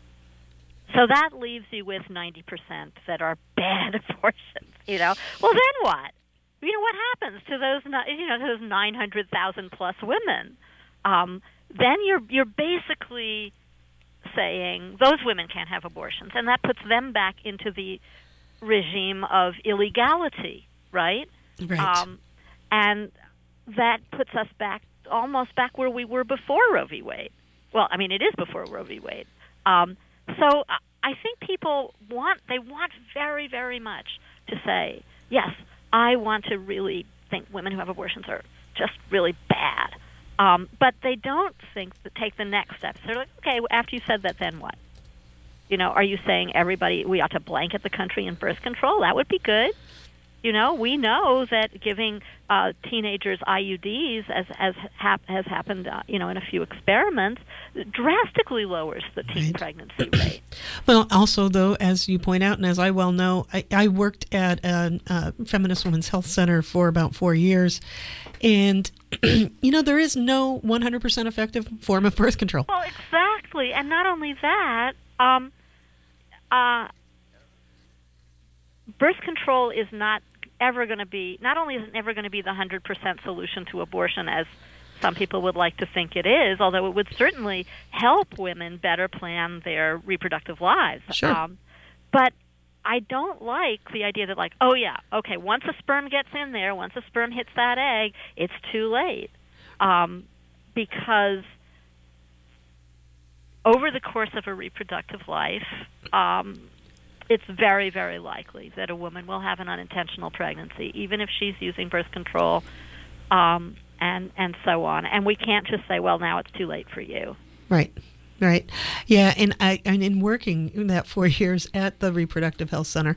so that leaves you with ninety percent that are bad abortions, you know. Well, then what? You know, what happens to those, you know, those nine hundred thousand plus women? Um, then you're you're basically saying those women can't have abortions, and that puts them back into the regime of illegality. Right? Right. Um, and that puts us back almost back where we were before Roe v. Wade. Well, I mean, it is before Roe v. Wade. Um, so I think people want, they want very, very much to say, yes, I want to really think women who have abortions are just really bad. Um, but they don't think that take the next steps. They're like, okay, after you said that, then what? You know, are you saying everybody, we ought to blanket the country in birth control? That would be good. You know, we know that giving uh, teenagers I U Ds, as as hap- has happened, uh, you know, in a few experiments, drastically lowers the teen right. pregnancy rate. Well, also, though, as you point out, and as I well know, I, I worked at a uh, Feminist Women's Health Center for about four years, and, you know, there is no one hundred percent effective form of birth control. Well, exactly. And not only that, um, uh, birth control is not ever going to be, not only is it never going to be the one hundred percent solution to abortion, as some people would like to think it is, although it would certainly help women better plan their reproductive lives. Sure. Um, but I don't like the idea that, like, oh, yeah, okay, once a sperm gets in there, once a sperm hits that egg, it's too late. Um, because over the course of a reproductive life, um, it's very, very likely that a woman will have an unintentional pregnancy, even if she's using birth control, um, and and so on. And we can't just say, well, now it's too late for you. Right, right. Yeah, and I and in working in that four years at the Reproductive Health Center,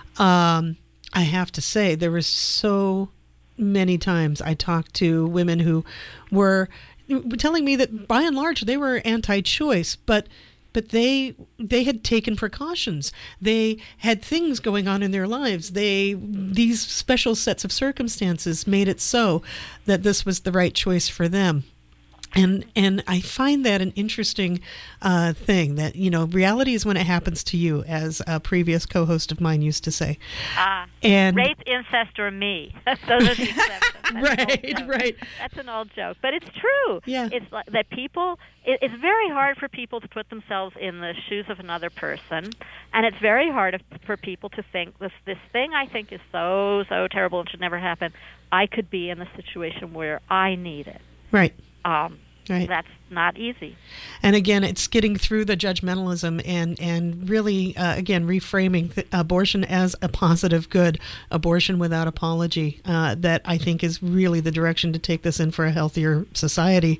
um, I have to say there was so many times I talked to women who were telling me that by and large they were anti-choice, but But they they had taken precautions. They had things going on in their lives. They these special sets of circumstances made it so that this was the right choice for them. And and I find that an interesting uh, thing, that, you know, reality is when it happens to you, as a previous co-host of mine used to say. Ah, and rape, incest, or me. Those are the exceptions. Right, right. That's an old joke, but it's true. Yeah. It's like that people. It, it's very hard for people to put themselves in the shoes of another person, and it's very hard for people to think this this thing I think is so so terrible and should never happen. I could be in the situation where I need it. Right. Um, Right. That's not easy. And again, it's getting through the judgmentalism and, and really, uh, again, reframing th- abortion as a positive good, abortion without apology, uh, that I think is really the direction to take this in for a healthier society.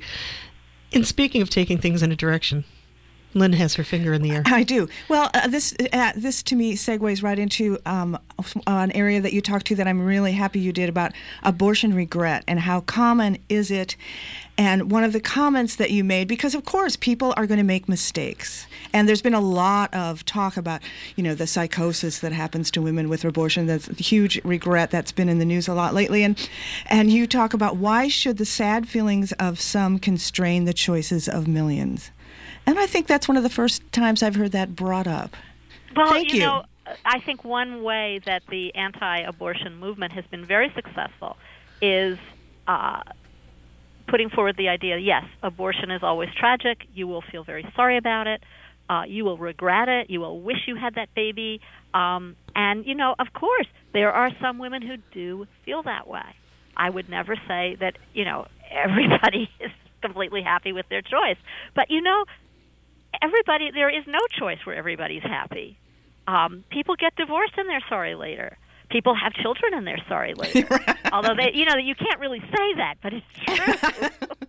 And speaking of taking things in a direction, Lynn has her finger in the air. I do. Well, uh, this uh, this to me segues right into um, an area that you talked to that I'm really happy you did about abortion regret and how common is it. And one of the comments that you made, because of course people are going to make mistakes, and there's been a lot of talk about, you know, the psychosis that happens to women with abortion. That's a huge regret that's been in the news a lot lately. And and you talk about why should the sad feelings of some constrain the choices of millions. And I think that's one of the first times I've heard that brought up. Well, Thank you, you. know, I think one way that the anti-abortion movement has been very successful is uh, putting forward the idea, yes, abortion is always tragic. You will feel very sorry about it. Uh, you will regret it. You will wish you had that baby. Um, and, you know, of course, there are some women who do feel that way. I would never say that, you know, everybody is completely happy with their choice. But, you know, everybody, there is no choice where everybody's happy. Um, people get divorced and they're sorry later. People have children and they're sorry later. Although, they, you know, you can't really say that, but it's true.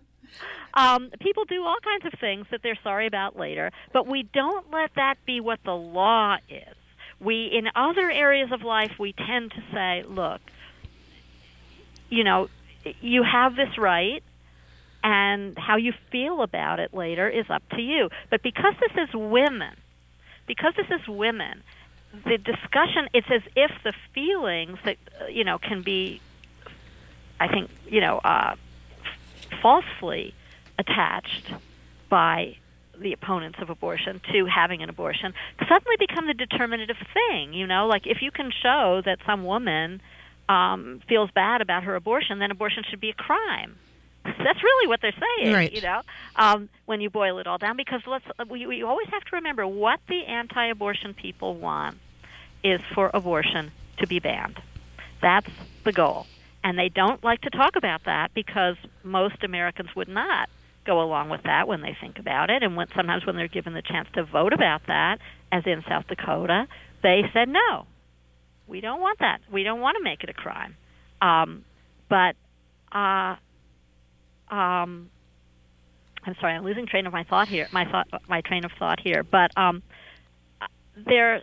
um, people do all kinds of things that they're sorry about later, but we don't let that be what the law is. We, in other areas of life, we tend to say, look, you know, you have this right, and how you feel about it later is up to you. But because this is women, because this is women, the discussion, it's as if the feelings that, uh, you know, can be, I think, you know, uh, falsely attached by the opponents of abortion to having an abortion suddenly become the determinative thing, you know? Like, if you can show that some woman um, feels bad about her abortion, then abortion should be a crime. That's really what they're saying, right. you know, um, when you boil it all down. Because let's we, we always have to remember what the anti-abortion people want is for abortion to be banned. That's the goal. and they don't like to talk about that because most Americans would not go along with that when they think about it. And when, sometimes when they're given the chance to vote about that, as in South Dakota, they said, no, we don't want that. We don't want to make it a crime. Um, but uh, um, I'm sorry, I'm losing train of my thought here. My thought, my train of thought here. But um, there,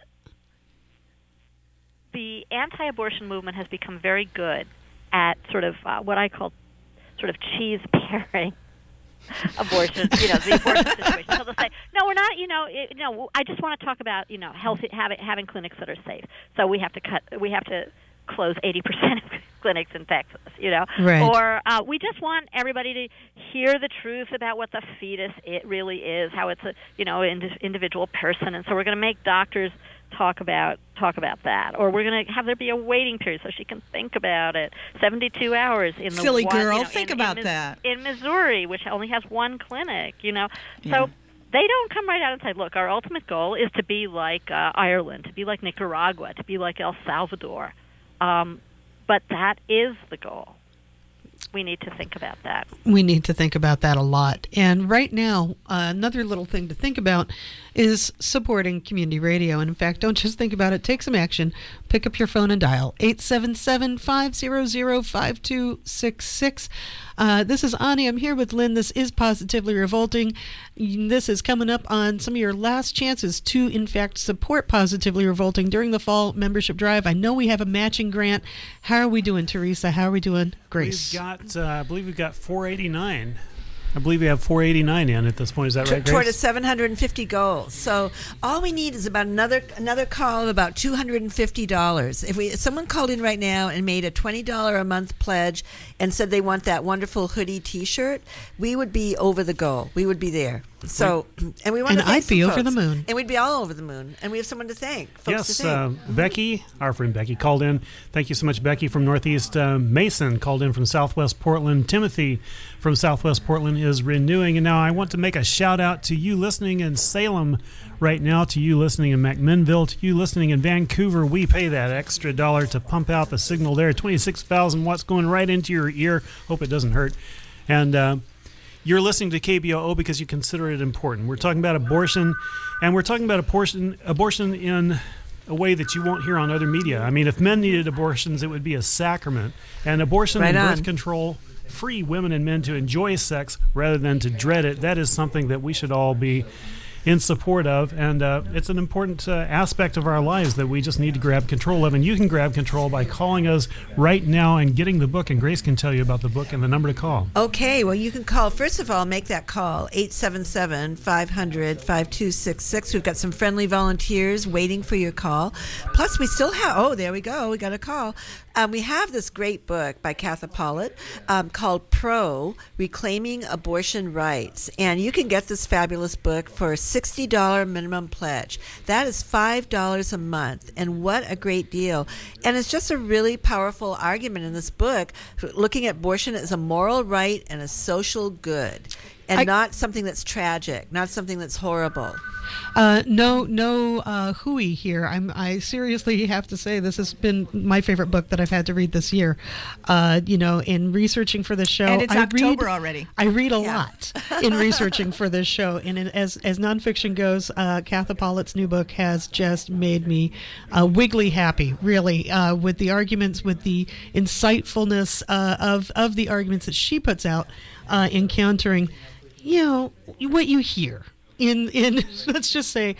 the anti-abortion movement has become very good at sort of uh, what I call sort of cheese pairing abortion, you know, the abortion situation. So they'll say, no, we're not, you know, it, no, I just want to talk about, you know, healthy, having, having clinics that are safe. So we have to cut, we have to close eighty percent of clinics in Texas, you know. Right. Or uh, we just want everybody to hear the truth about what the fetus it really is, how it's a, you know, ind- individual person. And so we're going to make doctors talk about talk about that, or we're going to have there be a waiting period so she can think about it. seventy-two hours in the silly one, girl. You know, think in, about in, that in Missouri, which only has one clinic. You know, Yeah. so they don't come right out and say, "Look, our ultimate goal is to be like uh, Ireland, to be like Nicaragua, to be like El Salvador." Um, but that is the goal. We need to think about that. We need to think about that a lot. And right now, uh, another little thing to think about is supporting community radio. And in fact, don't just think about it. Take some action. Pick up your phone and dial eight seven seven, five hundred, five two six six. Uh, this is Ani. I'm here with Lynn. This is Positively Revolting. This is coming up on some of your last chances to, in fact, support Positively Revolting during the fall membership drive. I know we have a matching grant. How are we doing, Teresa? How are we doing, Grace? We've got, uh, I believe we've got four eighty-nine. I believe we have four eighty-nine in at this point. Is that right, Grace? Toward a seven hundred fifty goal. So all we need is about another another call of about two hundred fifty dollars. If we if someone called in right now and made a twenty dollars a month pledge and said they want that wonderful hoodie T-shirt, we would be over the goal. We would be there. So, and we want And to thank I'd be some over folks. the moon. And we'd be all over the moon. And we have someone to thank. Folks Yes, to thank. uh, Becky, our friend Becky, called in. Thank you so much, Becky, from Northeast. Uh, Mason called in from Southwest Portland. Timothy from Southwest Portland is renewing. And now I want to make a shout out to you listening in Salem right now, to you listening in McMinnville, to you listening in Vancouver. We pay that extra dollar to pump out the signal there. twenty-six thousand watts going right into your ear. Hope it doesn't hurt. And uh, you're listening to K B O O because you consider it important. We're talking about abortion, and we're talking about abortion, abortion in a way that you won't hear on other media. I mean, if men needed abortions, it would be a sacrament. And abortion Right and on. birth control free women and men to enjoy sex rather than to dread it. That is something that we should all be in support of, and uh, it's an important uh, aspect of our lives that we just need to grab control of. And you can grab control by calling us right now and getting the book, and Grace can tell you about the book and the number to call. Okay, well, you can call. First of all, make that call, eight seven seven, five hundred, five two six six. We've got some friendly volunteers waiting for your call. Plus, we still have, oh, there we go, we got a call. Um, we have this great book by Katha Pollitt um, called Pro, Reclaiming Abortion Rights. And you can get this fabulous book for a sixty dollars minimum pledge. That is five dollars a month. And what a great deal. And it's just a really powerful argument in this book, looking at abortion as a moral right and a social good. And I- not something that's tragic, not something that's horrible. Uh, no, no uh, hooey here. I'm. I seriously have to say this has been my favorite book that I've had to read this year. Uh, you know, in researching for this show, And it's I October read, already. I read a Yeah. lot in researching for this show, and in, as as nonfiction goes, uh, Katha Pollitt's new book has just made me uh, wiggly happy. Really, uh, with the arguments, with the insightfulness uh, of of the arguments that she puts out, uh, in countering, you know, what you hear. In, in let's just say,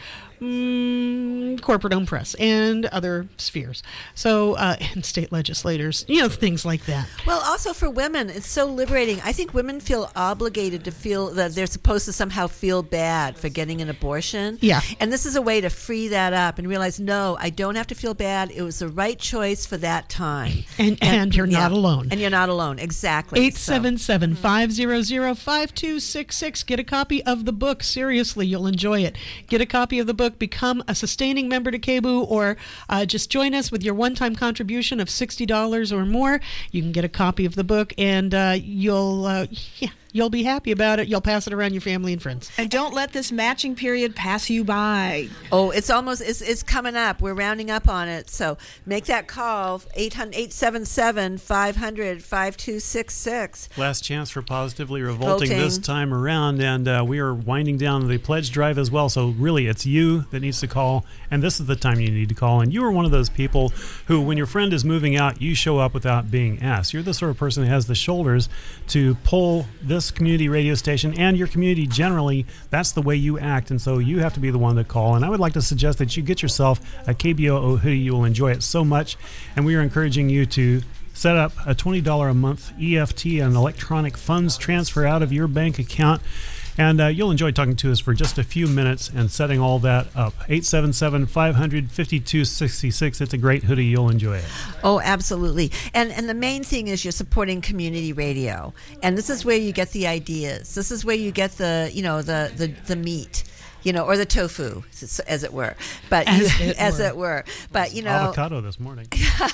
mm, corporate-owned press and other spheres. So, uh, and state legislators, you know, things like that. Well, also for women, it's so liberating. I think women feel obligated to feel that they're supposed to somehow feel bad for getting an abortion. Yeah. And this is a way to free that up and realize, no, I don't have to feel bad. It was the right choice for that time. And and you're not yeah. alone. And you're not alone. Exactly. eight seven seven, five hundred, five two six six. Get a copy of the book. Seriously, you'll enjoy it. Get a copy of the book. Become a sustaining member to K B U, or uh, just join us with your one-time contribution of sixty dollars or more. You can get a copy of the book, and uh, you'll, uh, yeah, You'll be happy about it. You'll pass it around your family and friends. And don't let this matching period pass you by. Oh, it's almost, it's, it's coming up. We're rounding up on it. So make that call, eight hundred, eight seven seven, five hundred, five two six six. Last chance for Positively Revolting Voting. this time around, and uh, we are winding down the pledge drive as well. So really, it's you that needs to call, and this is the time you need to call. And you are one of those people who, when your friend is moving out, you show up without being asked. You're the sort of person that has the shoulders to pull this community radio station and your community generally. That's the way you act, and so you have to be the one to call. And I would like to suggest that you get yourself a K B O O hoodie. You will enjoy it so much, and we are encouraging you to set up a twenty dollars a month E F T, an electronic funds transfer out of your bank account. And uh, you'll enjoy talking to us for just a few minutes and setting all that up. eight seven seven, five hundred, fifty-two sixty-six. It's a great hoodie. You'll enjoy it. Oh, absolutely. And and the main thing is you're supporting community radio. And this is where you get the ideas. This is where you get the, you know, the, the, the meat. You know, or the tofu, as it were. But as, you, it, as were. it were. But you know, avocado this morning.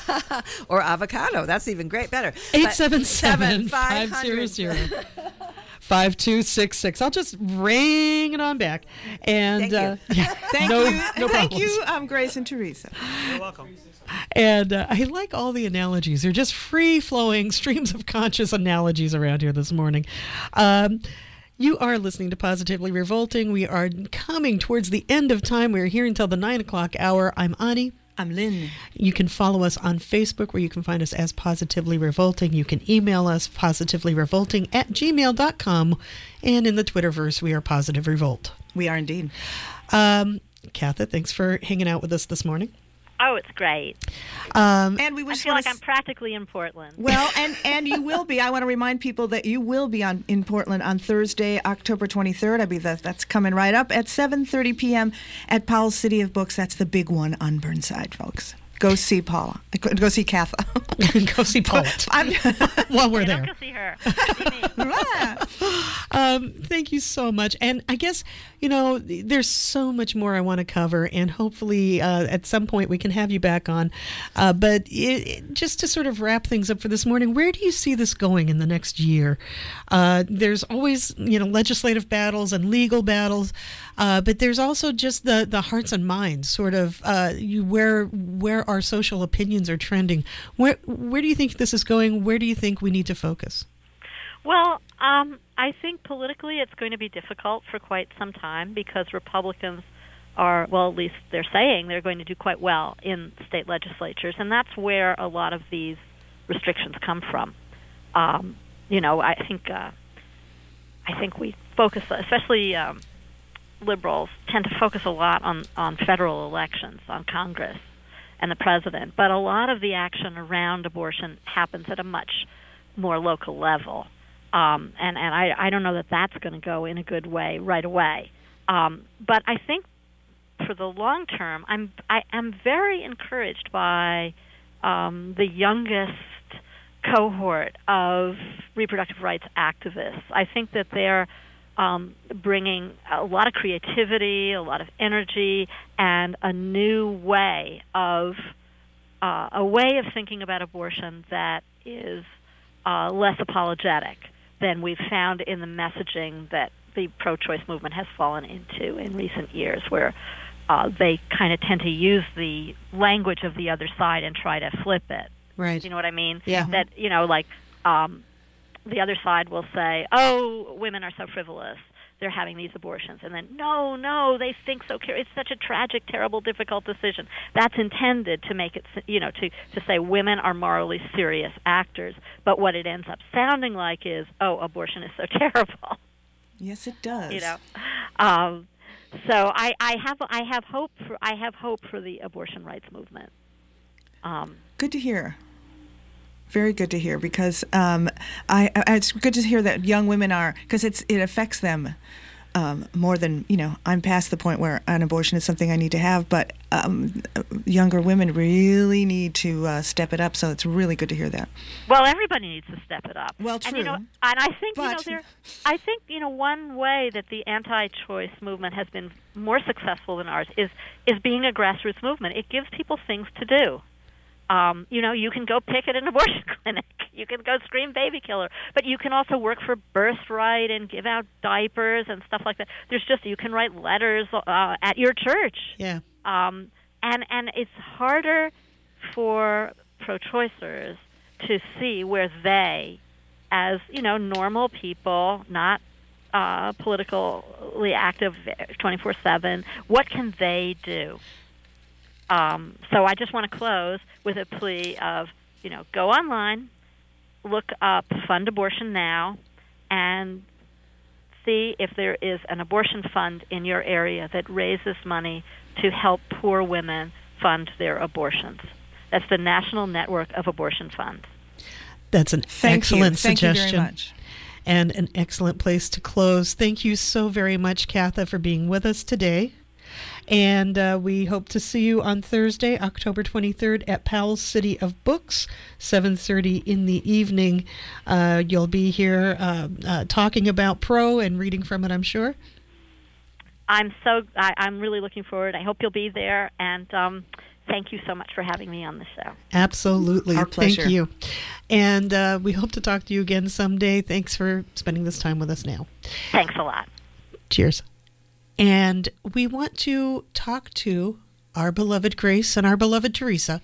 Or avocado. That's even great. Better. eight seven seven, five hundred, five two six six. I'll just ring it on back. And Thank you. uh, yeah, Thank no, you. no Thank problems. you, um, Grace and Teresa. You're welcome. And uh, I like all the analogies. They're just free-flowing streams of conscious analogies around here this morning. Um, You are listening to Positively Revolting. We are coming towards the end of time. We're here until the nine o'clock hour. I'm Ani. I'm Lynn. You can follow us on Facebook, where you can find us as Positively Revolting. You can email us positivelyrevolting at gmail dot com. And in the Twitterverse, we are Positive Revolt. We are indeed. Um, Katha, thanks for hanging out with us this morning. Oh, it's great. Um, and we I just feel want like to I'm practically in Portland. Well, and, and you will be. I want to remind people that you will be on in Portland on Thursday, October twenty-third. I believe that that's coming right up at seven thirty p.m. at Powell's City of Books. That's the big one on Burnside, folks. Go see Paula. Go see Katha. Go see Paula. While we're Yeah, there. don't go see her. See me. Um, thank you so much. And I guess, you know, there's so much more I want to cover, and hopefully uh, at some point we can have you back on. Uh, but it, it, just to sort of wrap things up for this morning, where do you see this going in the next year? Uh, there's always, you know, legislative battles and legal battles, uh, but there's also just the, the hearts and minds, sort of uh, you, where where our social opinions are trending. Where where do you think this is going? Where do you think we need to focus? Well, um, I think politically it's going to be difficult for quite some time because Republicans are, well, at least they're saying they're going to do quite well in state legislatures, and that's where a lot of these restrictions come from. Um, you know, I think uh, I think we focus, especially um, liberals, tend to focus a lot on, on federal elections, on Congress and the president, but a lot of the action around abortion happens at a much more local level. Um, and and I, I don't know that that's going to go in a good way right away. Um, but I think for the long term, I'm I am very encouraged by um, the youngest cohort of reproductive rights activists. I think that they're um, bringing a lot of creativity, a lot of energy, and a new way of uh, a way of thinking about abortion that is uh, less apologetic than we've found in the messaging that the pro-choice movement has fallen into in recent years, where uh, they kind of tend to use the language of the other side and try to flip it. Right. You know what I mean? Yeah. That, you know, like um, the other side will say, oh, women are so frivolous, they're having these abortions. And then, no, no, they think so. It's such a tragic, terrible, difficult decision. That's intended to make it, you know, to, to say women are morally serious actors. But what it ends up sounding like is, oh, abortion is so terrible. Yes, it does. You know, um, so I, I have I have hope for I have hope for the abortion rights movement. Um, Good to hear. Very good to hear, because um, I, I it's good to hear that young women are, because it's it affects them um, more than, you know, I'm past the point where an abortion is something I need to have, but um, younger women really need to uh, step it up. So it's really good to hear that. Well, everybody needs to step it up. Well, true. And, you know, and I think but, you know there. I think you know one way that the anti-choice movement has been more successful than ours is is being a grassroots movement. It gives people things to do. Um, you know, you can go picket an abortion clinic. You can go scream baby killer. But you can also work for Birthright and give out diapers and stuff like that. There's just, you can write letters uh, at your church. Yeah. Um, and, and it's harder for pro-choicers to see where they, as, you know, normal people, not uh, politically active twenty-four seven, what can they do? Um, so I just want to close with a plea of, you know, go online, look up Fund Abortion Now, and see if there is an abortion fund in your area that raises money to help poor women fund their abortions. That's the National Network of Abortion Funds. That's an Thank excellent you. Thank suggestion. you very much. And an excellent place to close. Thank you so very much, Katha, for being with us today. And uh, we hope to see you on Thursday, October twenty-third at Powell's City of Books, seven thirty in the evening. Uh, you'll be here uh, uh, talking about Pro and reading from it, I'm sure. I'm so I, I'm really looking forward. I hope you'll be there, and um, thank you so much for having me on the show. Absolutely. Our pleasure. Thank you. And uh, we hope to talk to you again someday. Thanks for spending this time with us now. Thanks a lot. Cheers. And we want to talk to our beloved Grace and our beloved Teresa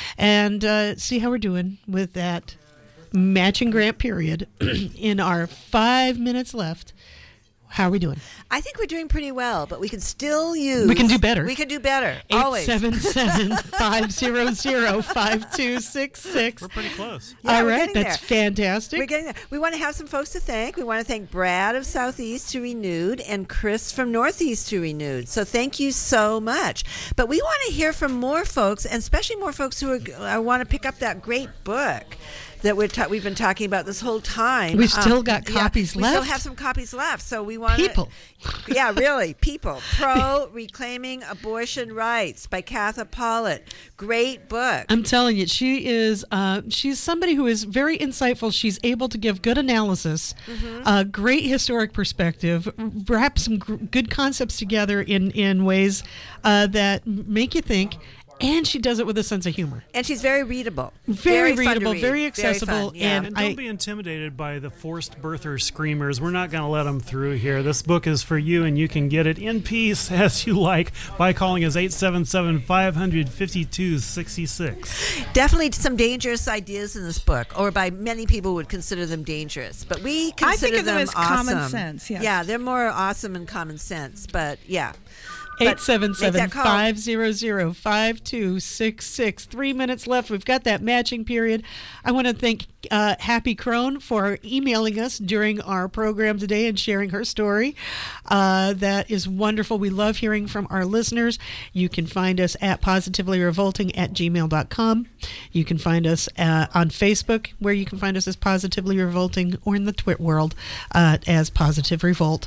and uh, see how we're doing with that matching grant period in our five minutes left. How are we doing? I think we're doing pretty well, but we can still use... We can do better. We can do better, always. eight seven seven, five zero zero, five two six six. We're pretty close. Yeah, All we're right, getting that's there. fantastic. We're getting there. We want to have some folks to thank. We want to thank Brad of Southeast to Renewed and Chris from Northeast to Renewed. So thank you so much. But we want to hear from more folks, and especially more folks who are, uh, want to pick up that great book that we're ta- we've been talking about this whole time. We've still Um, got yeah, copies we left. still have some copies left. So we want People. Yeah, really, people. Pro Reclaiming Abortion Rights by Katha Pollitt. Great book. I'm telling you, she is. Uh, she's somebody who is very insightful. She's able to give good analysis, Mm-hmm. uh, great historic perspective, wrap some gr- good concepts together in in ways uh, that make you think. And she does it with a sense of humor. And she's very readable. Very, Very fun to readable, read. very Very accessible, fun, yeah. and And I don't be intimidated by the forced birther screamers. We're not going to let them through here. This book is for you, and you can get it in peace as you like by calling us eight seven seven, five hundred, fifty-two sixty-six. Definitely some dangerous ideas in this book, or by many people would consider them dangerous. But we consider I think of them as awesome. common sense, yes. Yeah, they're more awesome and common sense. But yeah. eight seven seven, five zero zero, five two six six. Three minutes left. We've got that matching period. I want to thank uh, Happy Crone for emailing us during our program today and sharing her story. Uh, that is wonderful. We love hearing from our listeners. You can find us at positively revolting at gmail dot com. You can find us uh, on Facebook, where you can find us as Positively Revolting, or in the Twit world uh, as Positive Revolt.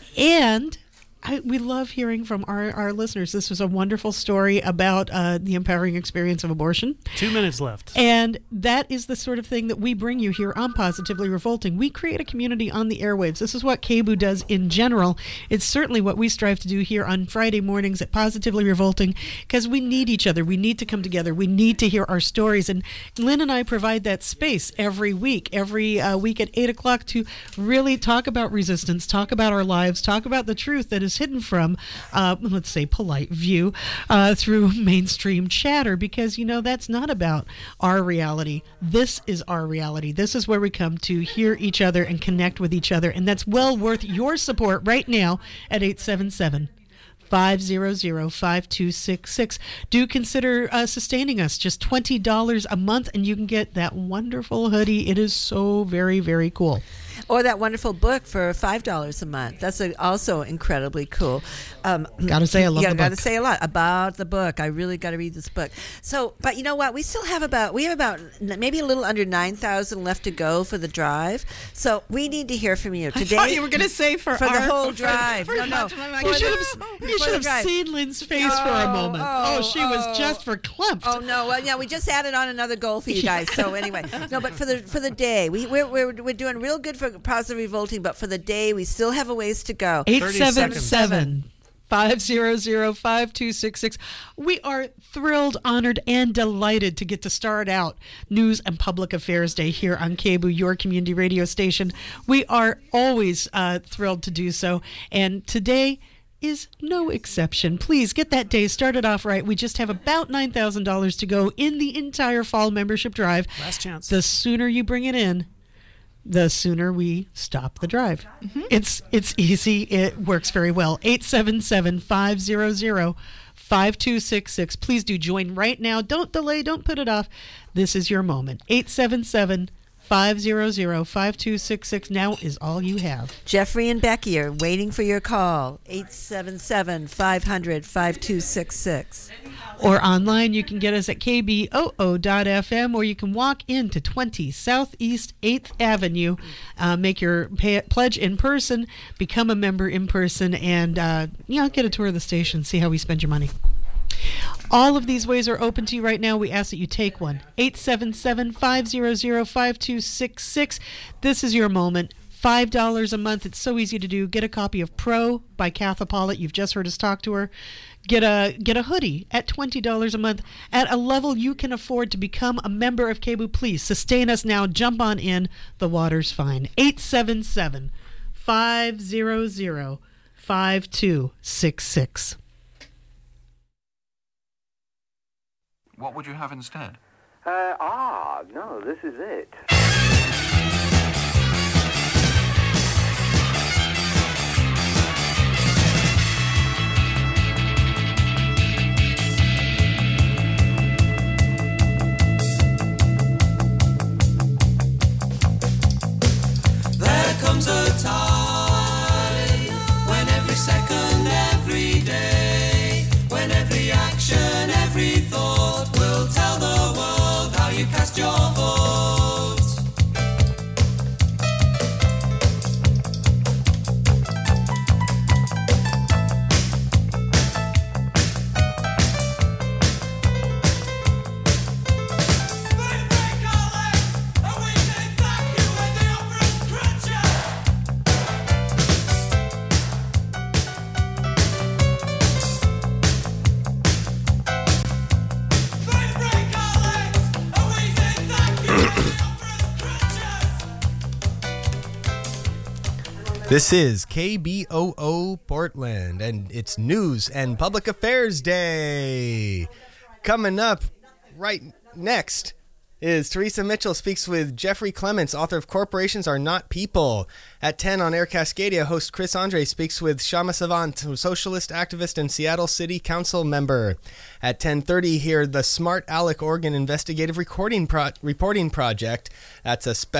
And I, we love hearing from our, our listeners. This was a wonderful story about uh, the empowering experience of abortion. Two minutes left. And that is the sort of thing that we bring you here on Positively Revolting. We create a community on the airwaves. This is what K B O O does in general. It's certainly what we strive to do here on Friday mornings at Positively Revolting, because we need each other. We need to come together. We need to hear our stories. And Lynn and I provide that space every week, every uh, week at eight o'clock to really talk about resistance, talk about our lives, talk about the truth that is hidden from, uh, let's say, polite view uh, through mainstream chatter, because, you know, that's not about our reality. This is our reality. This is where we come to hear each other and connect with each other, and that's well worth your support right now at eight seven seven, five zero zero, five two six six. Do consider uh, sustaining us. Just twenty dollars a month, and you can get that wonderful hoodie. It is so very, very cool. Or that wonderful book for five dollars a month. That's a, also incredibly cool. Um, gotta say, I love yeah, the gotta book. say a lot about the book. I really got to read this book. So, but you know what? We still have about we have about maybe a little under nine thousand left to go for the drive. So we need to hear from you today. I thought you were going to say for for our, the whole for- drive. for- no, no. for- You should have, you For should the have drive. seen Lynn's face for a moment. Oh, she was oh. just verklempt. Oh no! Well, yeah, we just added on another goal for you guys. So anyway, no, but for the for the day, we we're we're, we're doing real good for positive revolting, but for the day, we still have a ways to go. eight seven seven, five hundred, five two six six. We are thrilled, honored, and delighted to get to start out News and Public Affairs Day here on K B O O, your community radio station. We are always uh, thrilled to do so, and today is no exception. Please get that day started off right. We just have about nine thousand dollars to go in the entire fall membership drive. Last chance. The sooner you bring it in, the sooner we stop the drive. Mm-hmm. It's it's easy. It works very well. eight seven seven, five hundred, five two six six. Please do join right now. Don't delay. Don't put it off. This is your moment. eight seven seven, five hundred, five two six six. Now is all you have. Jeffrey and Becky are waiting for your call. eight seven seven, five hundred, five two six six. Or online, you can get us at k b o o dot f m, or you can walk into twenty Southeast eighth Avenue, uh, make your pay- pledge in person, become a member in person, and uh, you know, get a tour of the station, see how we spend your money. All of these ways are open to you right now. We ask that you take one. eight seven seven, five hundred, five two six six. This is your moment. five dollars a month. It's so easy to do. Get a copy of Pro by Katha Pollitt. You've just heard us talk to her. Get a get a hoodie at twenty dollars a month at a level you can afford to become a member of K B O O. Please sustain us now. Jump on in. The water's fine. eight seven seven, five hundred, five two six six. What would you have instead? Uh, ah, no, this is it. There comes a time when every second, every day, when every action, every thought will tell the world how you cast your vote. This is K B O O Portland, and it's News and Public Affairs Day. Coming up right next is Teresa Mitchell speaks with Jeffrey Clements, author of Corporations Are Not People. At ten on Air Cascadia, host Chris Andre speaks with Shama Savant, socialist activist and Seattle City Council member. At ten thirty, hear the Smart Alec Oregon Investigative Recording Pro- Reporting Project. That's a special